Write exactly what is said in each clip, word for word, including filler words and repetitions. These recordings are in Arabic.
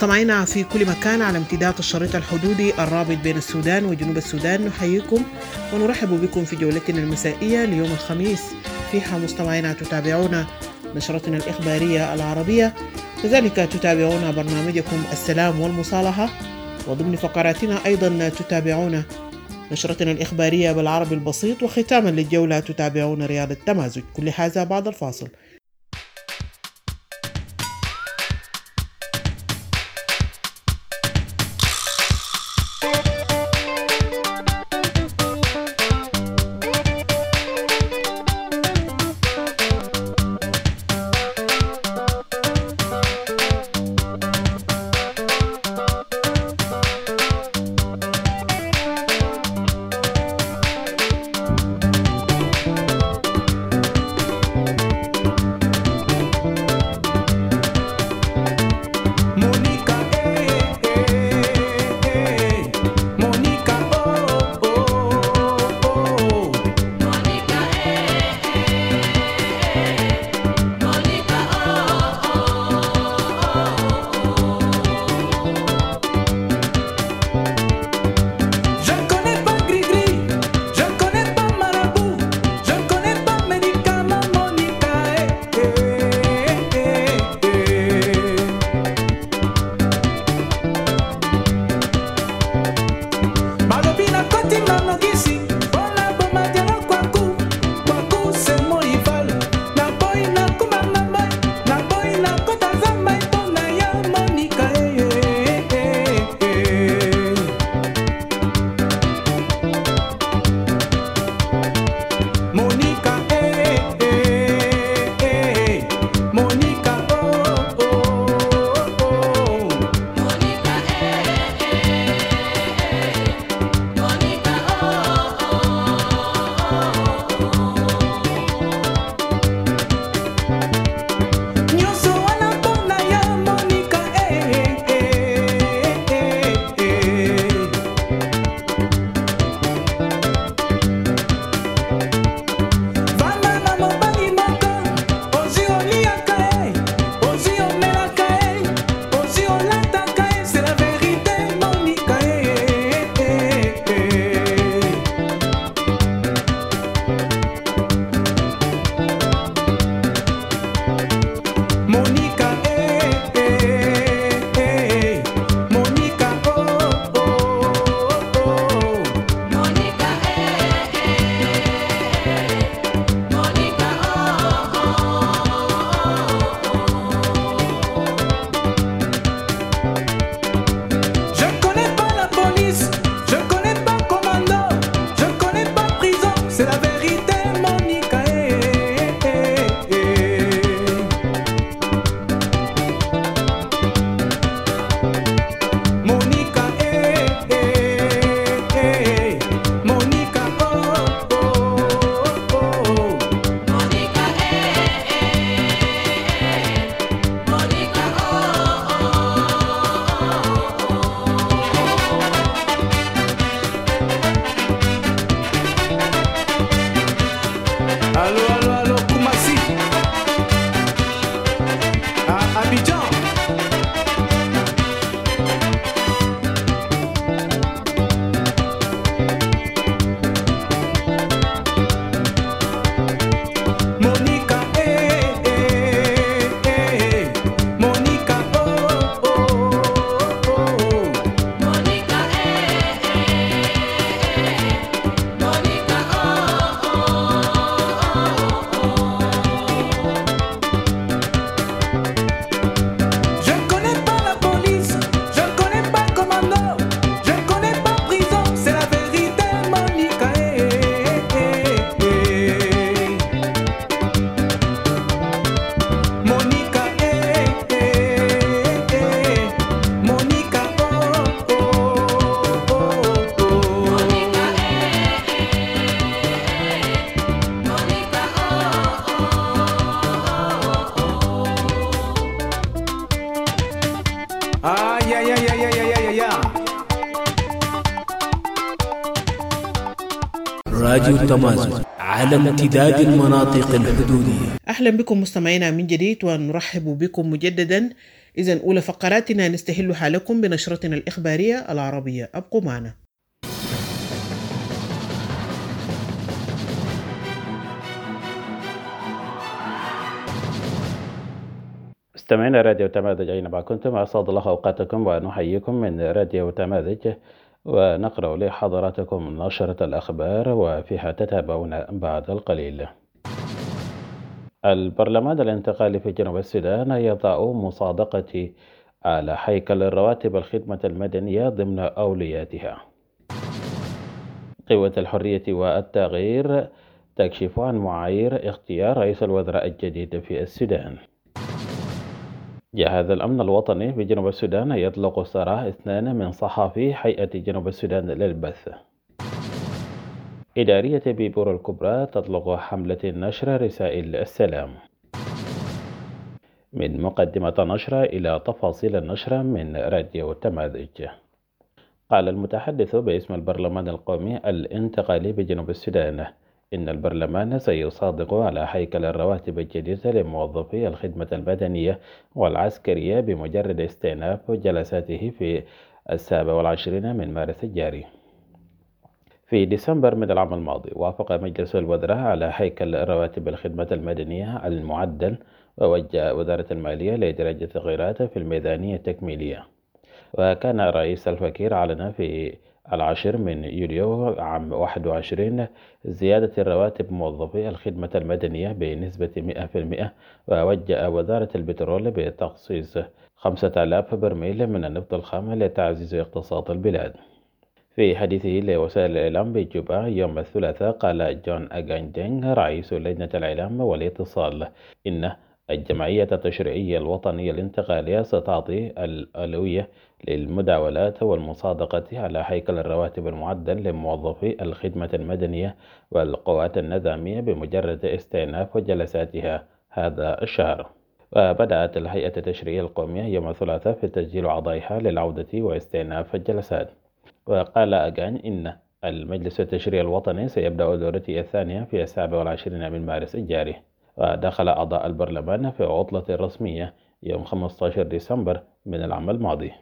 مستمعينا في كل مكان على امتداد الشريط الحدودي الرابط بين السودان وجنوب السودان، نحييكم ونرحب بكم في جولتنا المسائية ليوم الخميس. فيها مستمعينا تتابعون نشرتنا الإخبارية العربية، كذلك تتابعون برنامجكم السلام والمصالحة، وضمن فقراتنا أيضا تتابعون نشرتنا الإخبارية بالعربي البسيط، وختاما للجولة تتابعون رياض التمازج. كل هذا بعد الفاصل. راديو التمازج على امتداد المناطق الحدودية. أهلا بكم مستمعينا من جديد، ونرحب بكم مجددا إذن أولى فقراتنا نستهل حالكم بنشرتنا الإخبارية العربية. أبقوا معنا. مستمعينا راديو تماذج أينما كنتم، أسعد الله أوقاتكم ونحييكم من راديو تماذج، ونقرأ لحضراتكم نشرة الأخبار وفيها تتابعون بعد القليل. البرلمان الانتقالي في جنوب السودان يضع مصادقة على هيكل الرواتب الخدمة المدنية ضمن أولوياتها. قوة الحرية والتغيير تكشف عن معايير اختيار رئيس الوزراء الجديد في السودان. جهاز الأمن الوطني في جنوب السودان يطلق سراح اثنان من صحفي هيئة جنوب السودان للبث. إدارية بيبور الكبرى تطلق حملة نشر رسائل السلام. من مقدمة نشرة إلى تفاصيل النشرة من راديو تماذج. قال المتحدث باسم البرلمان القومي الانتقالي بجنوب السودان إن البرلمان سيصادق على هيكل الرواتب الجديدة لموظفي الخدمة المدنية والعسكرية بمجرد استئناف جلساته في السابع والعشرين من مارس الجاري. في ديسمبر من العام الماضي وافق مجلس الوزراء على هيكل رواتب الخدمة المدنية المعدل، ووجه وزارة المالية لإدراج التغييرات في الميزانية التكميلية. وكان الرئيس الفكير أعلن في العاشر من يوليو عام واحد وعشرين زيادة الرواتب موظفي الخدمة المدنية بنسبة مئة بالمئة، ووجه وزارة البترول بتخصيص خمسة آلاف برميل من النفط الخام لتعزيز اقتصاد البلاد. في حديثه لوسائل الإعلام بجوبا يوم الثلاثاء، قال جون أغاندينغ رئيس لجنة الإعلام والاتصال إن الجمعية التشريعية الوطنية الانتقالية ستعطي الأولوية للمداولات والمصادقة على هيكل الرواتب المعدل لموظفي الخدمة المدنية والقوات النظامية بمجرد استئناف جلساتها هذا الشهر. وبدأت الهيئة التشريعية القومية يوم الثلاثاء في تسجيل أعضائها للعودة واستئناف الجلسات. وقال أغان إن المجلس التشريعي الوطني سيبدأ دورته الثانية في السابع والعشرين من مارس الجاري. ودخل أعضاء البرلمان في عطلة رسمية يوم خمسة عشر ديسمبر من العام الماضي.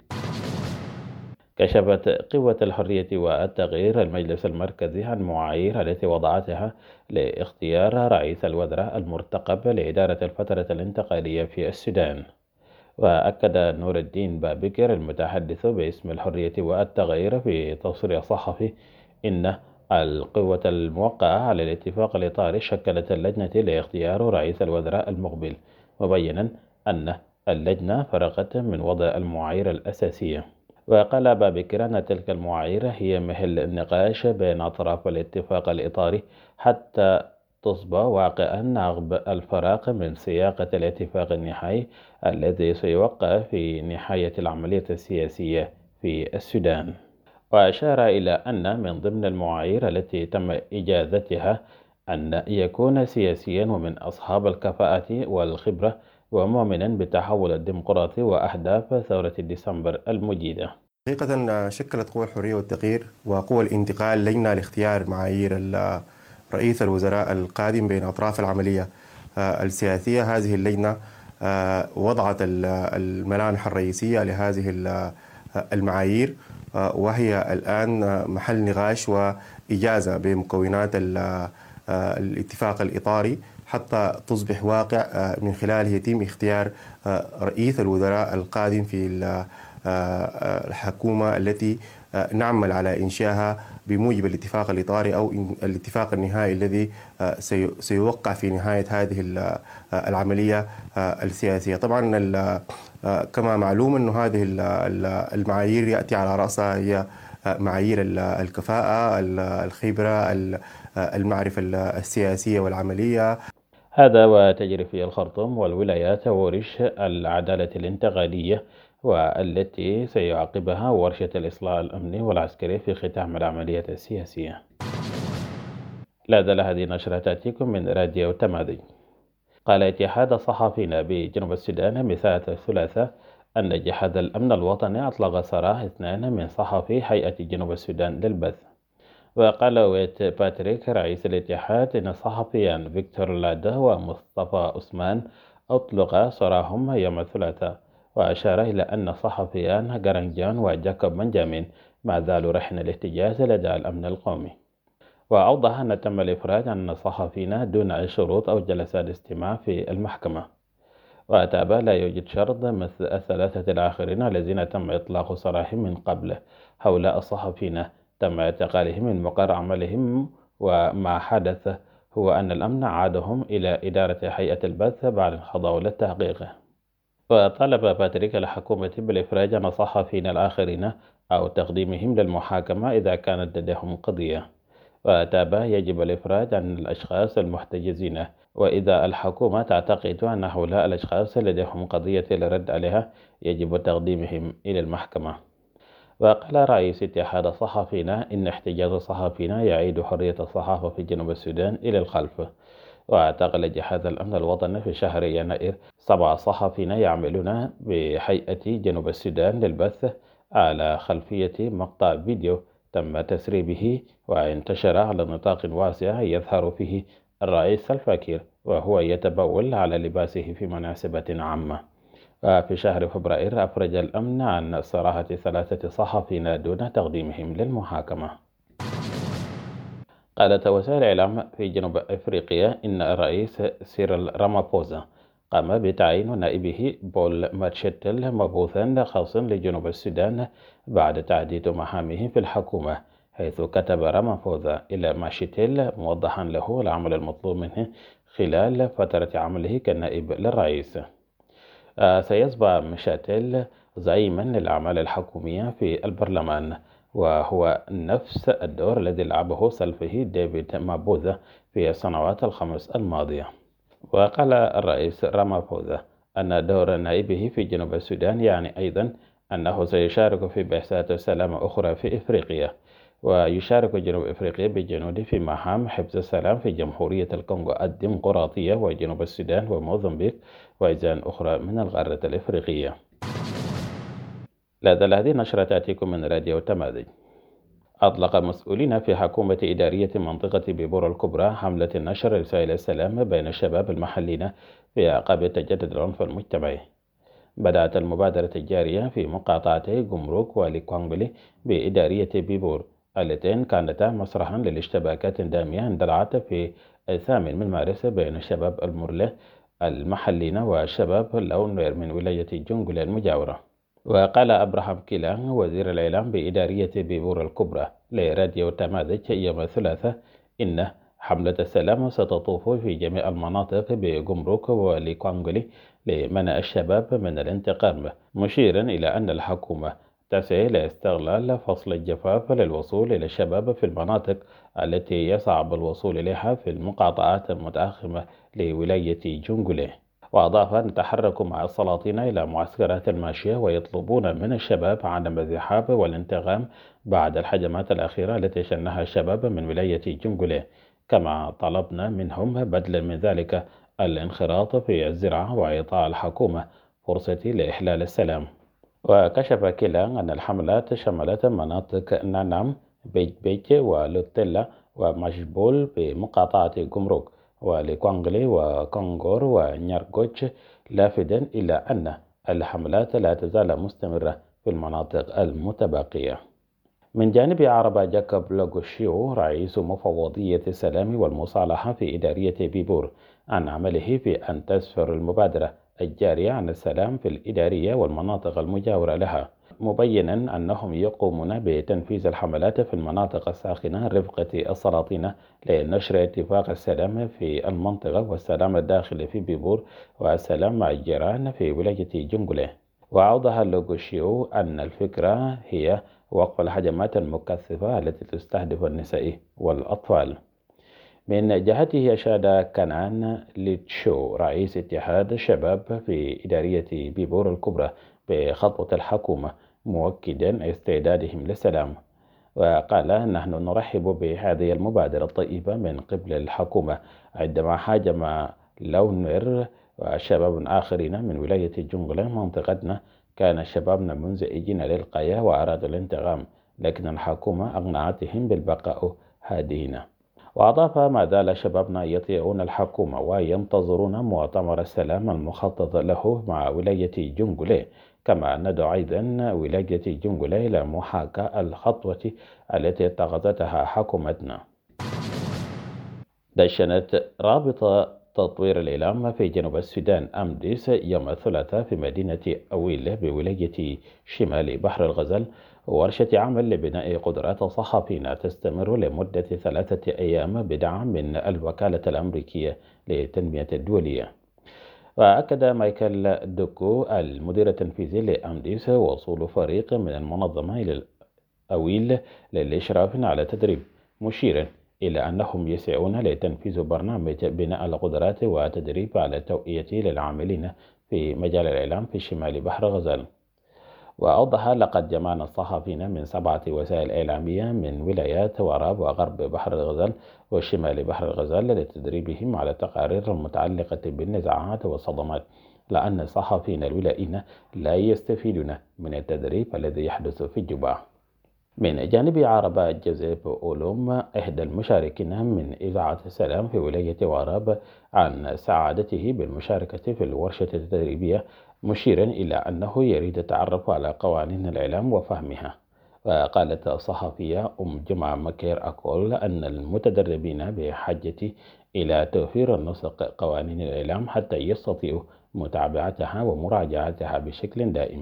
كشفت قوة الحرية والتغيير المجلس المركزي عن معايير التي وضعتها لاختيار رئيس الوزراء المرتقب لإدارة الفترة الانتقالية في السودان. وأكد نور الدين بابكر المتحدث باسم الحرية والتغيير في تصريح صحفي إن القوة الموقعة على الاتفاق الإطاري شكلت اللجنة لاختيار رئيس الوزراء المقبل، مبينا أن اللجنة فرغت من وضع المعايير الأساسية. وقال بابكر أن تلك المعايير هي محل النقاش بين أطراف الاتفاق الإطاري حتى تصبح واقعا عقب الفراغ من سياقة الاتفاق النهائي الذي سيوقع في نهاية العملية السياسية في السودان. وأشار إلى أن من ضمن المعايير التي تم إجازتها أن يكون سياسيا ومن أصحاب الكفاءة والخبرة ومؤمنا بالتحول الديمقراطي وأهداف ثورة ديسمبر المجيدة. حقيقة شكلت قوى الحرية والتغيير وقوى الانتقال لجنة لاختيار معايير رئيس الوزراء القادم بين أطراف العملية السياسية. هذه اللجنة وضعت الملامح الرئيسية لهذه المعايير، وهي الآن محل نقاش وإجازة بمكونات الاتفاق الإطاري حتى تصبح واقع من خلاله يتم اختيار رئيس الوزراء القادم في الحكومة التي نعمل على إنشائها بموجب الاتفاق الإطاري أو الاتفاق النهائي الذي سيوقع في نهاية هذه العملية السياسية. طبعا كما معلوم أن هذه المعايير يأتي على رأسها هي معايير الكفاءة، الخبرة، المعرفة السياسية والعملية. هذا وتجري في الخرطوم والولايات ورش العدالة الانتقالية، والتي سيعقبها ورشة الإصلاح الأمني والعسكري في ختام العملية السياسية. لا زال هذه النشرة تأتيكم من راديو تماذج. قال اتحاد الصحفيين بجنوب السودان مساء الثلاثاء أن جهاز الأمن الوطني أطلق سراح اثنين من صحفي هيئة جنوب السودان للبث. وقال ويت باتريك رئيس الاتحاد إن الصحفيان فيكتور لادا ومصطفى عثمان أطلق سراحهم يوم الثلاثاء. وأشار إلى أن صحفيان جرنجان وجاكوب بنجامين ما زالوا رهن الاحتجاز لدى الأمن القومي. وأوضح أن تم الإفراج عن الصحفيين دون أي شروط أو جلسات استماع في المحكمة. وأتابع لا يوجد شرط مثل الثلاثة الآخرين الذين تم إطلاق سراحهم من قبل. هؤلاء الصحفيين تم اعتقالهم من مقر عملهم، وما حدث هو أن الأمن عادهم إلى إدارة هيئة البث بعد انخضعوا للتحقيق. وطالب باتريك الحكومة بالإفراج عن الصحفيين الآخرين أو تقديمهم للمحاكمة إذا كانت لديهم قضية. وتابع يجب الإفراج عن الأشخاص المحتجزين، وإذا الحكومة تعتقد أن هؤلاء الأشخاص لديهم قضية للرد عليها يجب تقديمهم إلى المحكمة. وقال رئيس اتحاد الصحفيين إن احتجاز الصحفيين يعيد حرية الصحافة في جنوب السودان إلى الخلف. واعتقل جهاز الأمن الوطني في شهر يناير سبع صحفيين يعملون بهيئة جنوب السودان للبث على خلفية مقطع فيديو تم تسريبه وانتشر على نطاق واسع يظهر فيه الرئيس سلفا كير وهو يتبول على لباسه في مناسبة عامة. وفي شهر فبراير أفرج الأمن عن صراحة ثلاثة صحفيين دون تقديمهم للمحاكمة. قالت وسائل الإعلام في جنوب أفريقيا إن الرئيس سيريل رامابوزا قام بتعيين نائبه بول ماتشيتل مبعوثا خاصا لجنوب السودان بعد تعديد مهامه في الحكومة، حيث كتب رامابوزا إلى ماتشيتل موضحا له العمل المطلوب منه خلال فترة عمله كنائب للرئيس. آه سيصبح ماتشيتل زعيما للأعمال الحكومية في البرلمان، وهو نفس الدور الذي لعبه سلفه ديفيد مابوزا في السنوات الخمس الماضية. وقال الرئيس رامابوزا أن دور نائبه في جنوب السودان يعني أيضا أنه سيشارك في بعثات سلام أخرى في إفريقيا، ويشارك جنوب إفريقيا بالجنود في مهام حفظ السلام في جمهورية الكونغو الديمقراطية وجنوب السودان وموزمبيق وأجزاء أخرى من القارة الإفريقية. لا زال هذه النشرة تأتيكم من راديو تمازج. أطلق مسؤولين في حكومة إدارية منطقة بيبور الكبرى حملة نشر رسائل السلام بين الشباب المحليين في أعقاب تجدد العنف المجتمعي. بدأت المبادرة الجارية في مقاطعتي جمروك وليكوانغولي بإدارية بيبور، اللتين كانتا مسرحا للاشتباكات دامية اندلعت في الثامن من مارس بين الشباب المرلة المحليين وشباب اللونوير من ولاية جونغولي المجاورة. وقال أبراهام كيلان وزير الإعلام بإدارية بيبور الكبرى لراديو تمازج يوم الثلاثاء إن حملة السلام ستطوف في جميع المناطق بجمروك وليكوانغولي لمنع الشباب من الانتقام، مشيرا إلى أن الحكومة تسعى لاستغلال فصل الجفاف للوصول إلى الشباب في المناطق التي يصعب الوصول إليها في المقاطعات المتأخمة لولاية جونغولي. وأضاف أن تحركوا مع السلاطين إلى معسكرات الماشية ويطلبون من الشباب عدم الذهاب والانتقام بعد الهجمات الأخيرة التي شنها الشباب من ولاية جونغولي، كما طلبنا منهم بدلا من ذلك الانخراط في الزراعة وإعطاء الحكومة فرصة لإحلال السلام. وكشف كيلان أن الحملات شملت مناطق نانام، بيج بيج ولوتيلا ومشبول بمقاطعة جمروك وليكوانغلي وكونغور ونيارغوتش، لافتا إلى أن الحملات لا تزال مستمرة في المناطق المتبقية. من جانب أعرب جاكوب لوغوشيو رئيس مفوضية السلام والمصالحة في إدارية بيبور عن عمله في أن تسفر المبادرة الجارية عن السلام في الإدارية والمناطق المجاورة لها، مبينا أنهم يقومون بتنفيذ الحملات في المناطق الساخنة رفقة السلاطين لنشر اتفاق السلام في المنطقة والسلام الداخلي في بيبور والسلام مع الجيران في ولاية جونغولي. وأوضح لوغوشيو أن الفكرة هي وقف الهجمات المكثفة التي تستهدف النساء والأطفال. من جهته أشاد كنان ليتشو رئيس اتحاد الشباب في إدارية بيبور الكبرى بخطوة الحكومة، مؤكدا استعدادهم للسلام. وقال نحن نرحب بهذه المبادرة الطيبة من قبل الحكومة عندما هاجم لونوير وشباب آخرين من ولاية جونغولي منطقتنا كان شبابنا منزعجين للغاية وأرادوا الانتقام، لكن الحكومة أقنعتهم بالبقاء هادئين. وأضاف ما زال شبابنا يطيعون الحكومة وينتظرون مؤتمر السلام المخطط له مع ولاية جونغولي كما ندعو أيضا ولاية جنجلة إلى محاكاة الخطوة التي اتخذتها حكومتنا. دشنت رابطة تطوير الإعلام في جنوب السودان أمديس يوم الثلاثاء في مدينة أويل بولاية شمال بحر الغزال ورشة عمل لبناء قدرات الصحفيين تستمر لمدة ثلاثة أيام بدعم من الوكالة الأمريكية للتنمية الدولية. وأكد مايكل دوكو المدير التنفيذي لأمديس وصول فريق من المنظمة إلى أويل للإشراف على تدريب، مشيرا إلى أنهم يسعون لتنفيذ برنامج بناء القدرات وتدريب على التوعية للعاملين في مجال الإعلام في شمال بحر غزال. وأوضح لقد جمعنا الصحفيين من سبعة وسائل إعلامية من ولايات وراب وغرب بحر الغزال وشمال بحر الغزال لتدريبهم على التقارير المتعلقة بالنزاعات والصدمات، لأن الصحفيين الولائيين لا يستفيدون من التدريب الذي يحدث في الجوبا. من جانب عرب جوزيف أولوم إحدى المشاركين من إذاعة السلام في ولاية وراب عن سعادته بالمشاركة في الورشة التدريبية، مشيرا إلى أنه يريد التعرف على قوانين الإعلام وفهمها. وقالت الصحفية أم جمعة مكير أكول أن المتدربين بحاجة إلى توفير نسق قوانين الإعلام حتى يستطيعوا متابعتها ومراجعتها بشكل دائم.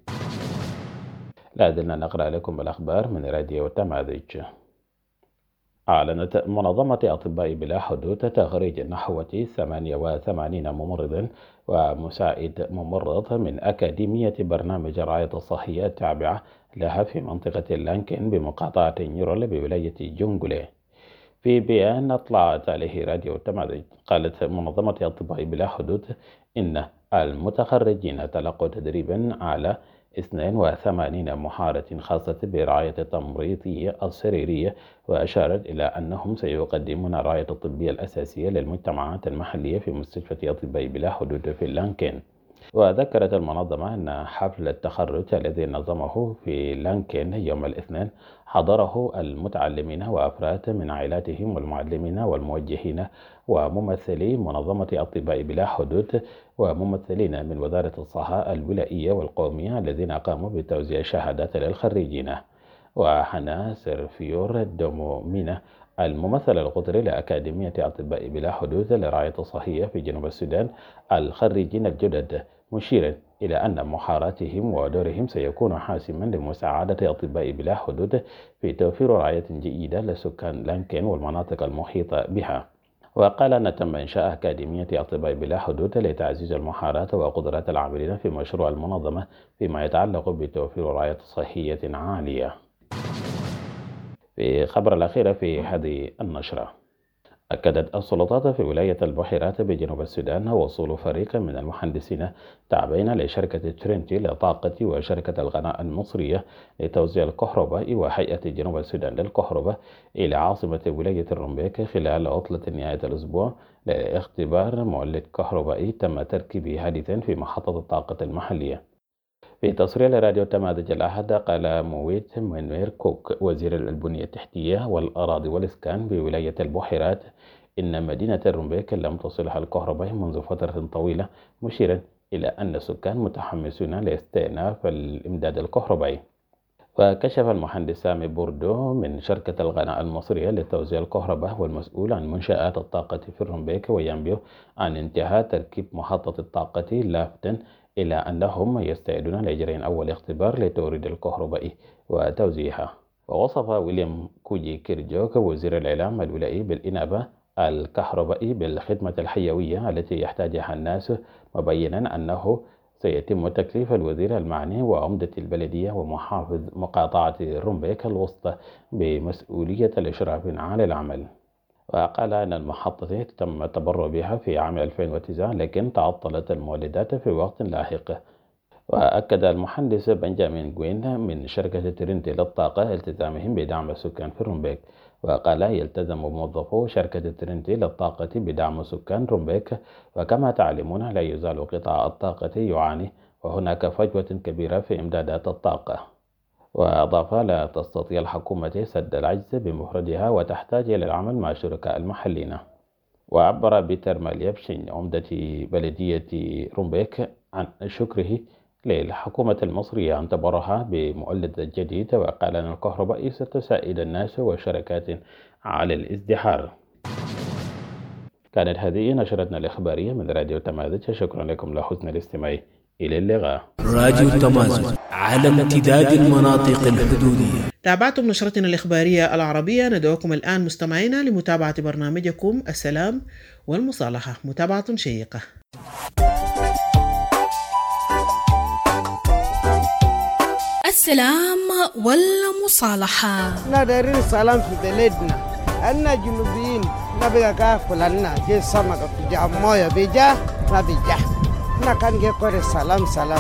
لا زلنا نقرأ لكم الأخبار من راديو تماذج. أعلنت منظمة أطباء بلا حدود تخريج نحو ثمانية وثمانين ممرضا ومساعد ممرض من أكاديمية برنامج الرعاية الصحية التابعة لها في منطقة لانكن بمقاطعة نيرول بولاية جنجلة. في بيان أطلعت عليه راديو تماذج، قالت منظمة أطباء بلا حدود إن المتخرجين تلقوا تدريبا على اثنين وثمانين محارة خاصة برعاية التمريضية السريرية، وأشارت إلى أنهم سيقدمون الرعاية الطبية الأساسية للمجتمعات المحلية في مستشفى أطباء بلا حدود في لانكن. وذكرت المنظمة أن حفل التخرج الذي نظمه في لانكن يوم الاثنين حضره المتعلمين وأفراد من عائلاتهم والمعلمين والموجهين وممثلي منظمة أطباء بلا حدود وممثلين من وزارة الصحة الولائية والقومية الذين قاموا بتوزيع شهادات للخريجين. وحنا سيرفيور دومومينا الممثل القطري لأكاديمية أطباء بلا حدود لرعاية الصحية في جنوب السودان الخريجين الجدد، مشيرا إلى أن محاراتهم ودورهم سيكون حاسما لمساعدة أطباء بلا حدود في توفير رعاية جيدة لسكان لانكن والمناطق المحيطة بها. وقال أن تم إنشاء أكاديمية أطباء بلا حدود لتعزيز المحارات وقدرات العاملين في مشروع المنظمة فيما يتعلق بتوفير رعاية صحية عالية. في خبر الأخير في هذه النشرة، أكدت السلطات في ولاية البحيرات بجنوب السودان وصول فريق من المهندسين تابعين لشركة ترينتي للطاقة وشركة الغناء المصرية لتوزيع الكهرباء وهيئة جنوب السودان للكهرباء إلى عاصمة ولاية الرمبيك خلال عطلة نهاية الأسبوع لاختبار مولد كهربائي تم تركيبه حديثا في محطة الطاقة المحلية. في تصريح لراديو تماذج الأحد، قال مويت منوير كوك وزير البنية التحتية والأراضي والإسكان بولاية البحيرات إن مدينة الرمبيك لم تصلها الكهرباء منذ فترة طويلة، مشيرا إلى أن السكان متحمسون لاستئناف الإمداد الكهربائي. وكشف المهندس سامي بوردو من شركة الغناء المصرية لتوزيع الكهرباء والمسؤول عن منشآت الطاقة في الرمبيك وينبه عن انتهاء تركيب محطة الطاقة لافتا إلى أنهم يستعدون لإجراء أول اختبار لتوريد الكهرباء وتوزيعها. ووصف ويليام كوجي كيرجوك وزير الإعلام الولائي بالإنابة الكهربائي بالخدمة الحيوية التي يحتاجها الناس، مبينا أنه سيتم تكليف الوزير المعني وعمدة البلدية ومحافظ مقاطعة رومبيك الوسطى بمسؤولية الإشراف على العمل. وقال أن المحطة تم التبرع بها في عام ألفين وتسعة لكن تعطلت المولدات في وقت لاحق. وأكد المهندس بنجامين جوين من شركة ترينتي للطاقة التزامهم بدعم السكان في رومبيك، وقال يلتزم موظفو شركة ترينتي للطاقة بدعم سكان رومبيك، وكما تعلمون لا يزال قطاع الطاقة يعاني وهناك فجوة كبيرة في إمدادات الطاقة. وأضاف لا تستطيع الحكومة سد العجز بمفردها وتحتاج إلى العمل مع الشركاء المحليين. وعبر بيتر ماليبشين عمدة بلدية رومبيك عن شكره للحكومة المصرية أن تبرها بمولد جديد وقال أن الكهرباء ستساعد الناس وشركات على الازدحار. كانت هذه نشرتنا الإخبارية من راديو تمازج، شكرا لكم لحسن الاستماع، إلى اللقاء. راديو تمازج على امتداد المناطق الحدودية. تابعتم نشرتنا الإخبارية العربية. ندعوكم الآن مستمعينا لمتابعة برنامجكم السلام والمصالحة، متابعة شيقة. السلام والمصالحة. ندير السلام في بلدنا، أنا جنوبيين نبغى كافل لنا جي سمك في جامويا بيجا نبيجا نكان جي كور السلام سلام.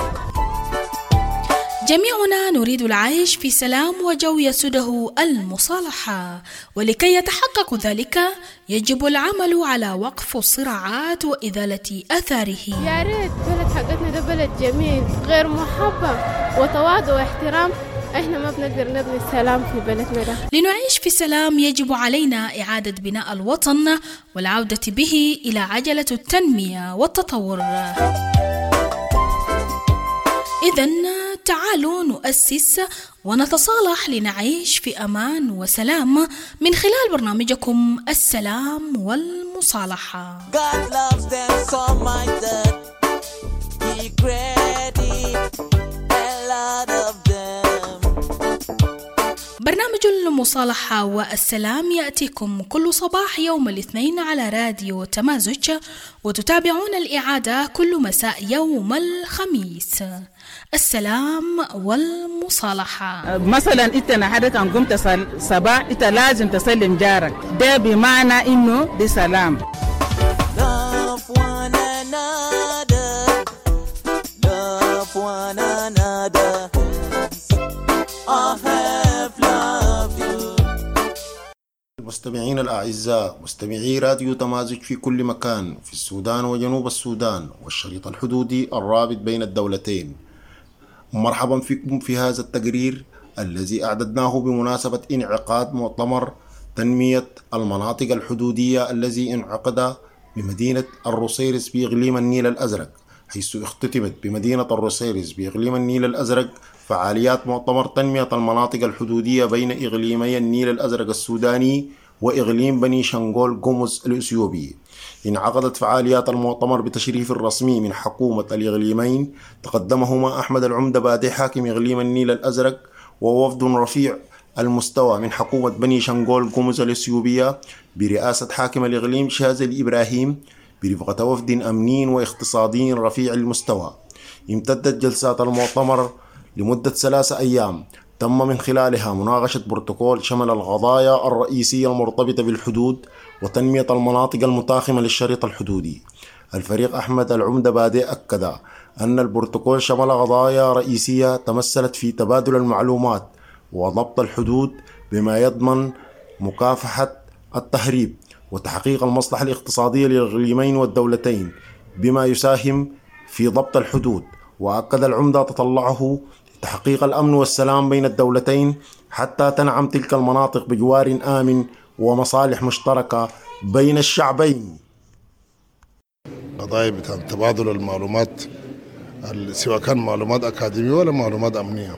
جميعنا نريد العيش في سلام وجو يسوده المصالحة، ولكي يتحقق ذلك يجب العمل على وقف الصراعات وإزالة آثاره. يا ريت بلد حقتنا ده بلد جميل غير محبب وتواضع واحترام، احنا ما بنقدر نبني السلام في بلدنا ده. لنعيش في سلام يجب علينا إعادة بناء الوطن والعودة به إلى عجلة التنمية والتطور. إذن تعالوا نؤسس ونتصالح لنعيش في أمان وسلام من خلال برنامجكم السلام والمصالحة. God loves them so much that he created a lot of them. برنامج المصالحة والسلام يأتيكم كل صباح يوم الاثنين على راديو تمازج، وتتابعون الإعادة كل مساء يوم الخميس. السلام والمصالحة. مثلا انت نهارك كان قمت صباح انت لازم تسلم جارك، ده بمعنى انه دي سلام. Love one another, love one another. I have loved you. المستمعين الأعزاء، مستمعي راديو تمازج في كل مكان في السودان وجنوب السودان والشريط الحدودي الرابط بين الدولتين، مرحبا فيكم في هذا التقرير الذي أعددناه بمناسبة انعقاد مؤتمر تنمية المناطق الحدودية الذي انعقد بمدينة الروسيرس بإقليم النيل الأزرق، حيث اختتمت بمدينة الروسيرس بإقليم النيل الأزرق فعاليات مؤتمر تنمية المناطق الحدودية بين إقليمي النيل الأزرق السوداني وإقليم بني شنغول قمز الإثيوبي. انعقدت فعاليات المؤتمر بتشريف الرسمي من حكومة الإقليمين، تقدمهما أحمد العمدة بادي حاكم إقليم النيل الأزرق ووفد رفيع المستوى من حكومة بني شنغول قمز الإثيوبية برئاسة حاكم الإقليم شاذلي إبراهيم برفقة وفد أمنين واقتصاديين رفيع المستوى. امتدت جلسات المؤتمر لمدة ثلاثة أيام، تم من خلالها مناقشة بروتوكول شمل القضايا الرئيسية المرتبطة بالحدود وتنمية المناطق المتاخمة للشريط الحدودي. الفريق أحمد العمدة بادئ أكد أن البروتوكول شمل قضايا رئيسية تمثلت في تبادل المعلومات وضبط الحدود بما يضمن مكافحة التهريب وتحقيق المصلحة الاقتصادية للإقليمين والدولتين بما يساهم في ضبط الحدود. وأكد العمدة تطلعه تحقيق الأمن والسلام بين الدولتين حتى تنعم تلك المناطق بجوار آمن ومصالح مشتركة بين الشعبين. قضايا بتاع تبادل المعلومات سواء كان معلومات أكاديمية ولا معلومات أمنية،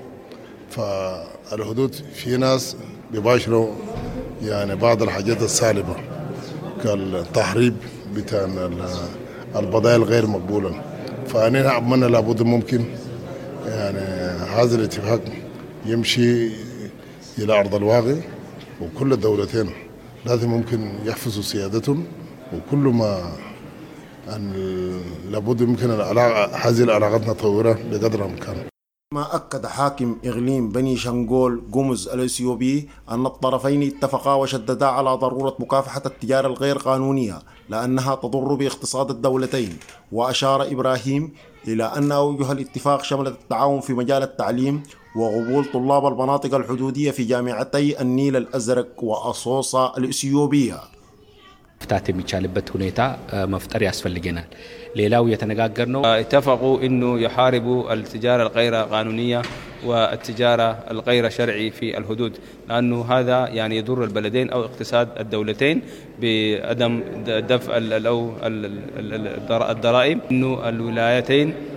فالحدود في ناس بيباشروا يعني بعض الحاجات السالبة كالتحريب بتاع البضائع الغير مقبولة. فأنا أتمنى لابد ممكن يعني هذا الاتفاق يمشي إلى أرض الواقع، وكل الدولتين لازم ممكن يحفظوا سيادتهم، وكل ما أن لابد ممكن هذه العلاقات نطورها بقدر الإمكان. ما أكد حاكم إقليم بني شنغول قمز الإثيوبي أن الطرفين اتفقا وشددا على ضرورة مكافحة التجارة الغير قانونية لأنها تضر باقتصاد الدولتين. وأشار إبراهيم إلى أن أوجه الاتفاق شملت التعاون في مجال التعليم وقبول طلاب المناطق الحدودية في جامعتي النيل الأزرق وأصوصا الإثيوبية. مفتات የሚቻልበት ሁኔታ መፍጠር ያስፈልገናል። ሌላው የተነጋገር ነው اتفقوا انه يحاربوا التجاره الغير قانونيه والتجاره الغير شرعي في الحدود، لانه هذا يعني يضر البلدين او اقتصاد الدولتين بعدم دفع او الضرائب. انه الولايتين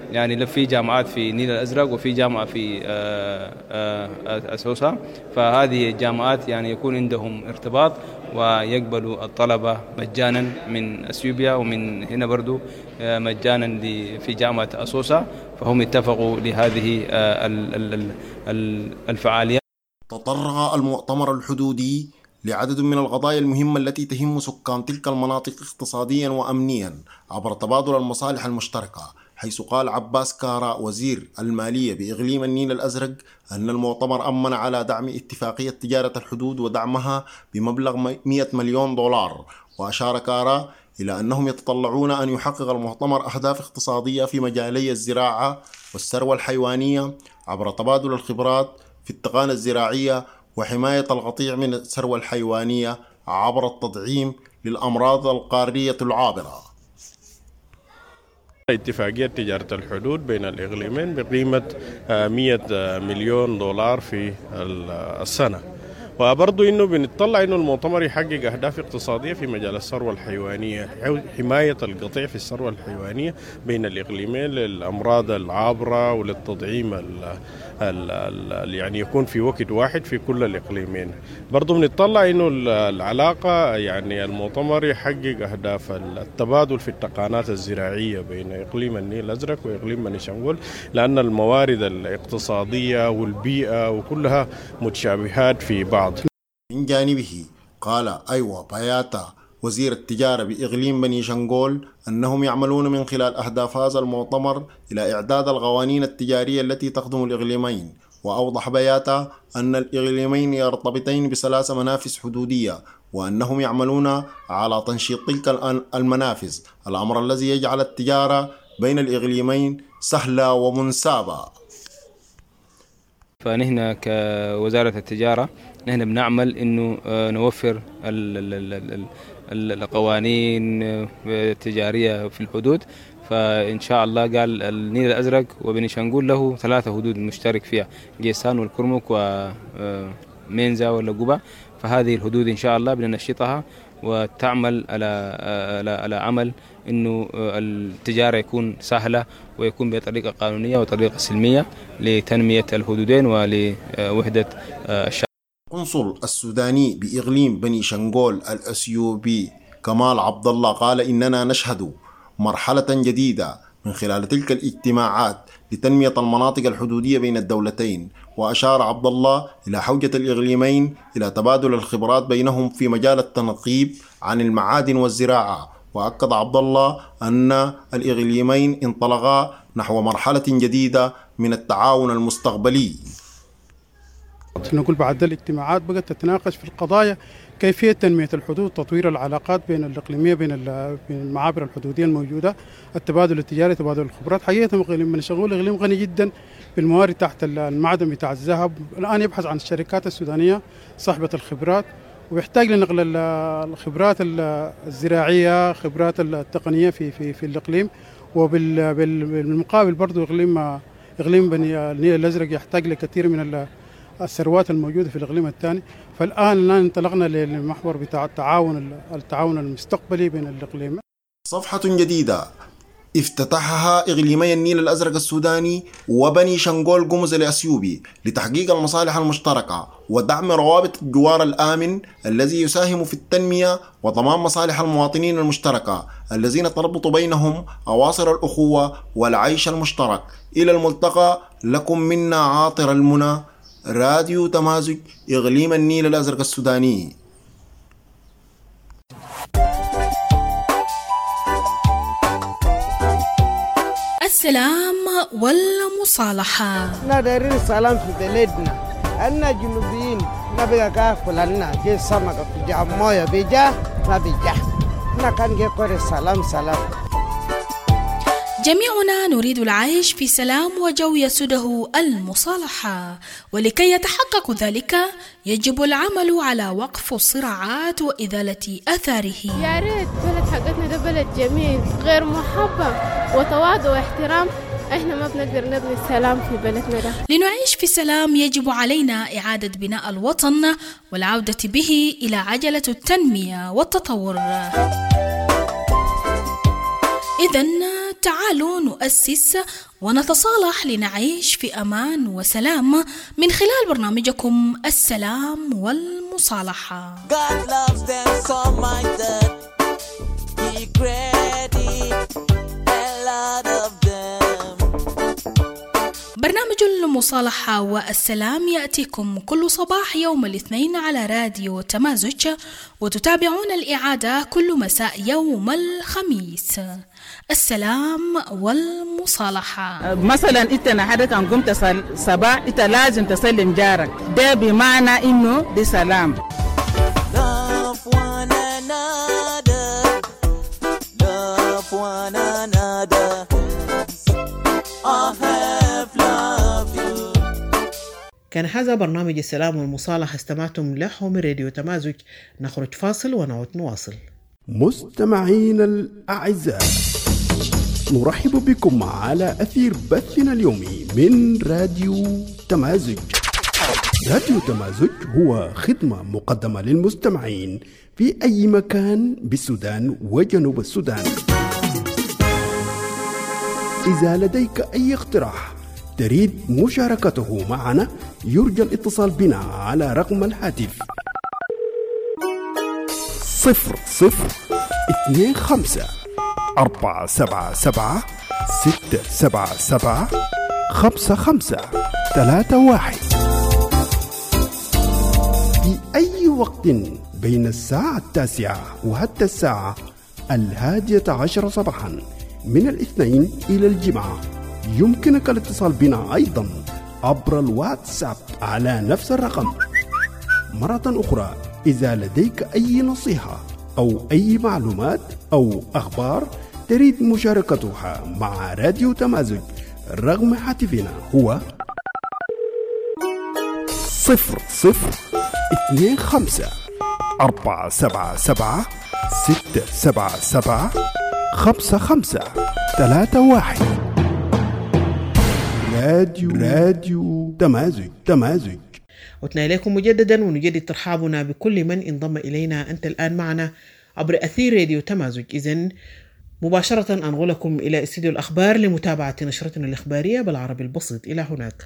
يعني في جامعات في النيل الأزرق وفي جامعة في أسوسا، فهذه الجامعات يعني يكون عندهم ارتباط ويقبلوا الطلبة مجانا من أثيوبيا، ومن هنا برضو مجانا في جامعة أسوسا، فهم اتفقوا لهذه الفعاليات. تطرق المؤتمر الحدودي لعدد من القضايا المهمة التي تهم سكان تلك المناطق اقتصاديا وأمنيا عبر تبادل المصالح المشتركة، حيث قال عباس كارا وزير المالية بإقليم النيل الأزرق أن المؤتمر أمن على دعم اتفاقية تجارة الحدود ودعمها بمبلغ مئة مليون دولار. وأشار كارا إلى أنهم يتطلعون أن يحقق المؤتمر أهداف اقتصادية في مجالي الزراعة والثروة الحيوانية عبر تبادل الخبرات في التقنية الزراعية وحماية القطيع من الثروة الحيوانية عبر التدعيم للأمراض القارية العابرة. اتفاقية تجارة الحدود بين الإقليمين بقيمة مئة مليون دولار في السنة، وبرضو إنه بنطلع إنه المؤتمر يحقق أهداف اقتصادية في مجال الثروة الحيوانية، حماية القطيع في الثروة الحيوانية بين الإقليمين للأمراض العابرة وللتطعيم ال ال ال يعني يكون في وقت واحد في كل الإقليمين. برضو بنطلع إنه العلاقة يعني المؤتمر يحقق أهداف التبادل في التقنيات الزراعية بين إقليم النيل الأزرق وإقليم بني شنغول، لأن الموارد الاقتصادية والبيئة وكلها متشابهات في بعض. من جانبه قال أيوة باياتا وزير التجارة بإقليم بني شنغول أنهم يعملون من خلال أهداف هذا المؤتمر إلى إعداد القوانين التجارية التي تخدم الإقليمين. وأوضح باياتا أن الإقليمين يرتبطين بثلاث منافذ حدودية، وأنهم يعملون على تنشيط تلك المنافذ، الأمر الذي يجعل التجارة بين الإقليمين سهلة ومنسابة. فنحن كوزارة التجارة نحن بنعمل إنه نوفر القوانين التجارية في الحدود. فإن شاء الله قال النيل الأزرق وبني شنغول له ثلاثة حدود مشترك فيها، جيسان والكرمك ومينزا واللقوبة، فهذه الحدود إن شاء الله بننشطها وتعمل على على على عمل إنه التجارة يكون سهلة ويكون بطريقة قانونية وطريقة سلمية لتنمية الحدودين ولوحدة الشعب. القنصل السوداني بإقليم بني شنغول الأثيوبي كمال عبد الله قال إننا نشهد مرحلة جديدة من خلال تلك الاجتماعات لتنمية المناطق الحدودية بين الدولتين. وأشار عبد الله إلى حوجة الإقليمين إلى تبادل الخبرات بينهم في مجال التنقيب عن المعادن والزراعة. وأكد عبد الله أن الإقليمين انطلقا نحو مرحلة جديدة من التعاون المستقبلي. نقول بعد الاجتماعات بقت تتناقش في القضايا كيفية تنمية الحدود، تطوير العلاقات بين الإقليمية بين المعابر الحدودية الموجودة، التبادل التجاري، تبادل الخبرات. حقيقة إقليم بني شنغول إقليم غني جدا بالموارد تحت المعدن بتاع الذهب، الآن يبحث عن الشركات السودانية صاحبة الخبرات، ويحتاج لنقل الخبرات الزراعية، خبرات التقنية في في في الإقليم. وبالمقابل برضو إقليم إقليم بني النيل الأزرق يحتاج لكثير من الثروات الموجودة في الإقليم الثاني. فالآن الآن انطلقنا للمحور بتاع التعاون التعاون المستقبلي بين الإقليمين. صفحة جديدة افتتحها إقليمي النيل الأزرق السوداني وبني شنغول قمز الأثيوبي لتحقيق المصالح المشتركة ودعم روابط الجوار الآمن الذي يساهم في التنمية وضمان مصالح المواطنين المشتركة الذين تربط بينهم أواصر الأخوة والعيش المشترك. إلى الملتقى، لكم منا عاطر المنى، راديو تمازج، إقليم النيل الأزرق السوداني. السلام والمصالحة. ندير السلام في بلدنا، أنا جنوبيين نبغى كافل أنا جي سمكة في جاموية بيجا ما بيجا، نكان جي كوري سلام سلام. جميعنا نريد العيش في سلام وجو يسوده المصالحة، ولكي يتحقق ذلك يجب العمل على وقف الصراعات وإزالة آثاره. يا ريت بلد حقتنا ده بلد جميل غير محبة وتواضع واحترام، احنا ما بنقدر نبني السلام في بلدنا ده. لنعيش في سلام يجب علينا إعادة بناء الوطن والعودة به إلى عجلة التنمية والتطور. إذن تعالوا نؤسس ونتصالح لنعيش في أمان وسلام من خلال برنامجكم السلام والمصالحة. God loves them so much that He created a lot of them. برنامج المصالحة والسلام يأتيكم كل صباح يوم الاثنين على راديو تمازج، وتتابعون الإعادة كل مساء يوم الخميس. السلام والمصالحة. مثلا انت نهارك كان قمت صباح انت لازم تسلم جارك، ده بمعنى انه دي سلام. Love one another, love one another. I have loved you. كان هذا برنامج السلام والمصالحة، استمعتم له من راديو تمازج. نخرج فاصل ونعود نواصل. مستمعين الأعزاء، نرحب بكم على أثير بثنا اليومي من راديو تمازج. راديو تمازج هو خدمة مقدمة للمستمعين في أي مكان بالسودان وجنوب السودان. إذا لديك أي اقتراح تريد مشاركته معنا، يرجى الاتصال بنا على رقم الهاتف صفر صفر اثنين خمسة أربعة سبعة سبعة ستة سبعة سبعة خمسة خمسة ثلاثة واحد في أي وقت بين الساعة التاسعة وحتى الساعة الهادية عشر صباحا من الاثنين إلى الجمعة. يمكنك الاتصال بنا أيضا عبر الواتساب على نفس الرقم. مرة أخرى، إذا لديك أي نصيحة أو أي معلومات أو أخبار تريد مشاركتها مع راديو تمازج، رقم هاتفنا هو صفر صفر اثنين خمسة أربعة سبعة سبعة ستة سبعة سبعة خمسة خمسة ثلاثة واحد. راديو راديو تمازج تمازج. عدنا إليكم مجددا ونجدد ترحابنا بكل من انضم إلينا. أنت الآن معنا عبر أثير راديو تمازج. إذن مباشرة أنقلكم إلى استديو الأخبار لمتابعة نشرتنا الإخبارية بالعربي البسيط. إلى هناك.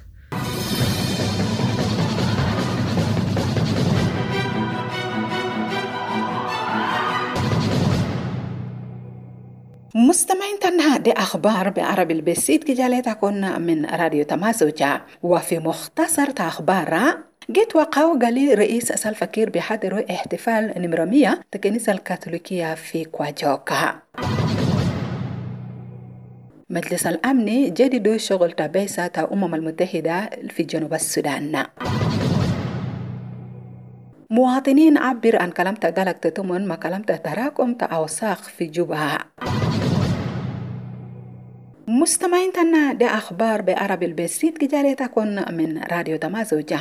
مستمعين تنها دي أخبار بعربي البسيط كجالتكن من راديو تمازج. وفي مختصر أخبار جيت وقعوا قالي رئيس سلفا كير بحضروا احتفال نمرة مية الكنيسة الكاثوليكية في كواجوكا. مجلس الأمن جددوا شغل تبعثة الأمم المتحدة في جنوب السودان. مواطنين عبر عن كلام تقالك تتمن ما كلام تراكم تأوساخ في جوبها. مستمعين تنا دي أخبار بعربي البسيط كجالتكن من راديو تمازج.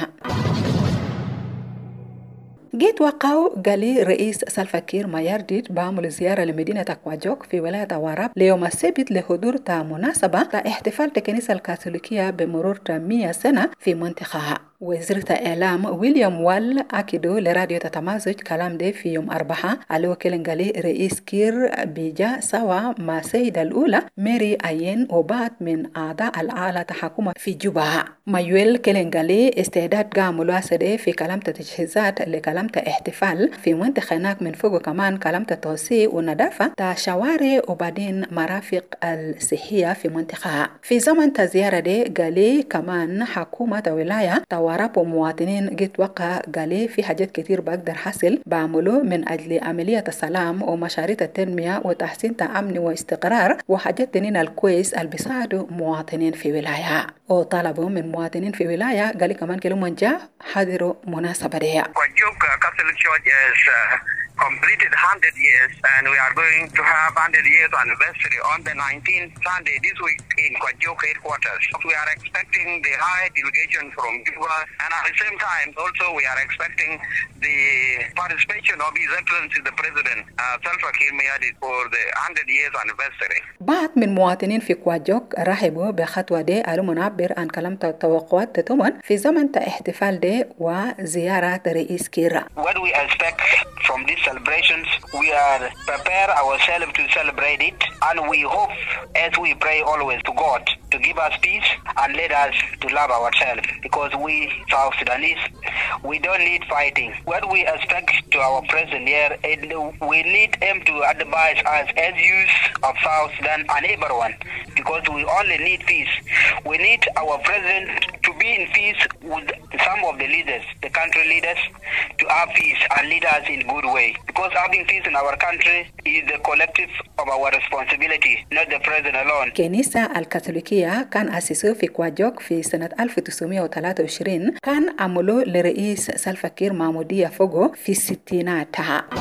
جيت وقعوا قالي رئيس سلفا كير ما يردد بعمل زيارة لمدينة كواجوك في ولاية واراب ليوم السبت لحضور تا مناسبة تا احتفال الكنيسة الكاثوليكية بمرور تا مية سنة في منطقة. وزيرة إعلام ويليام وال أكدوا لراديو تتمازج كلام ده في يوم أربعة على كلنجالي رئيس كير بيجا سوا مع سيدة الأولى ميري أين وبعض من أعضاء العالة حكومة في جوبها. مايويل كلنجالي استعداد قام ملاسدة في كلام تجهيزات لكلام احتفال في منطقة هناك من فوق كمان كلام توسيع ونظافة تا شوارع وبعدين مرافق الصحية في منطقة. في زمن تزيارة ده قالي كمان حكومة ولاية توارب ومواطنين جيت وقع قالي في حاجات كتير بقدر حصل بعمله من أجل عملية السلام ومشاريع التنمية وتحسين تأمن واستقرار وحاجات تنين الكويس اللي بيساعدوا مواطنين في ولاية. وطلبوا من مواطنين في ولاية قالي كمان كلهم جاء حضروا مناسبة دي. Catholic Church is uh, completed one hundred years, and we are going to have one hundred years anniversary on the nineteenth Sunday this week in Kwajuk headquarters. We are expecting the high delegation from Juba, and at the same time also we are expecting the participation of His Excellency the President uh, Salva Kiir Mayardit for the one hundred years anniversary. بعض من مواطنين في كواجوك رحبوا بخطوة دي قالوا منعبر عن كلام توقعات تتمن في زمن احتفال دي وزيارة رئيس كير. What we expect from this celebrations. We are prepare ourselves to celebrate it, and we hope, as we pray always to God, to give us peace and let us to love ourselves, because we South Sudanese, we don't need fighting. What we expect to our president here, we need him to advise us as youth of South Sudan and everyone, because we only need peace. We need our president to be in peace with some of the leaders, the country leaders, to have peace and lead us in good way, because having peace in our country is the collective of our responsibility, not the president alone. كنيسة الكاثوليكية كان أسسوه في كواجوك في سنة ألف وتسعمائة وثلاثة وعشرين، كان عملوه لرئيس سلفا كير محمودية فوغو في الستينات.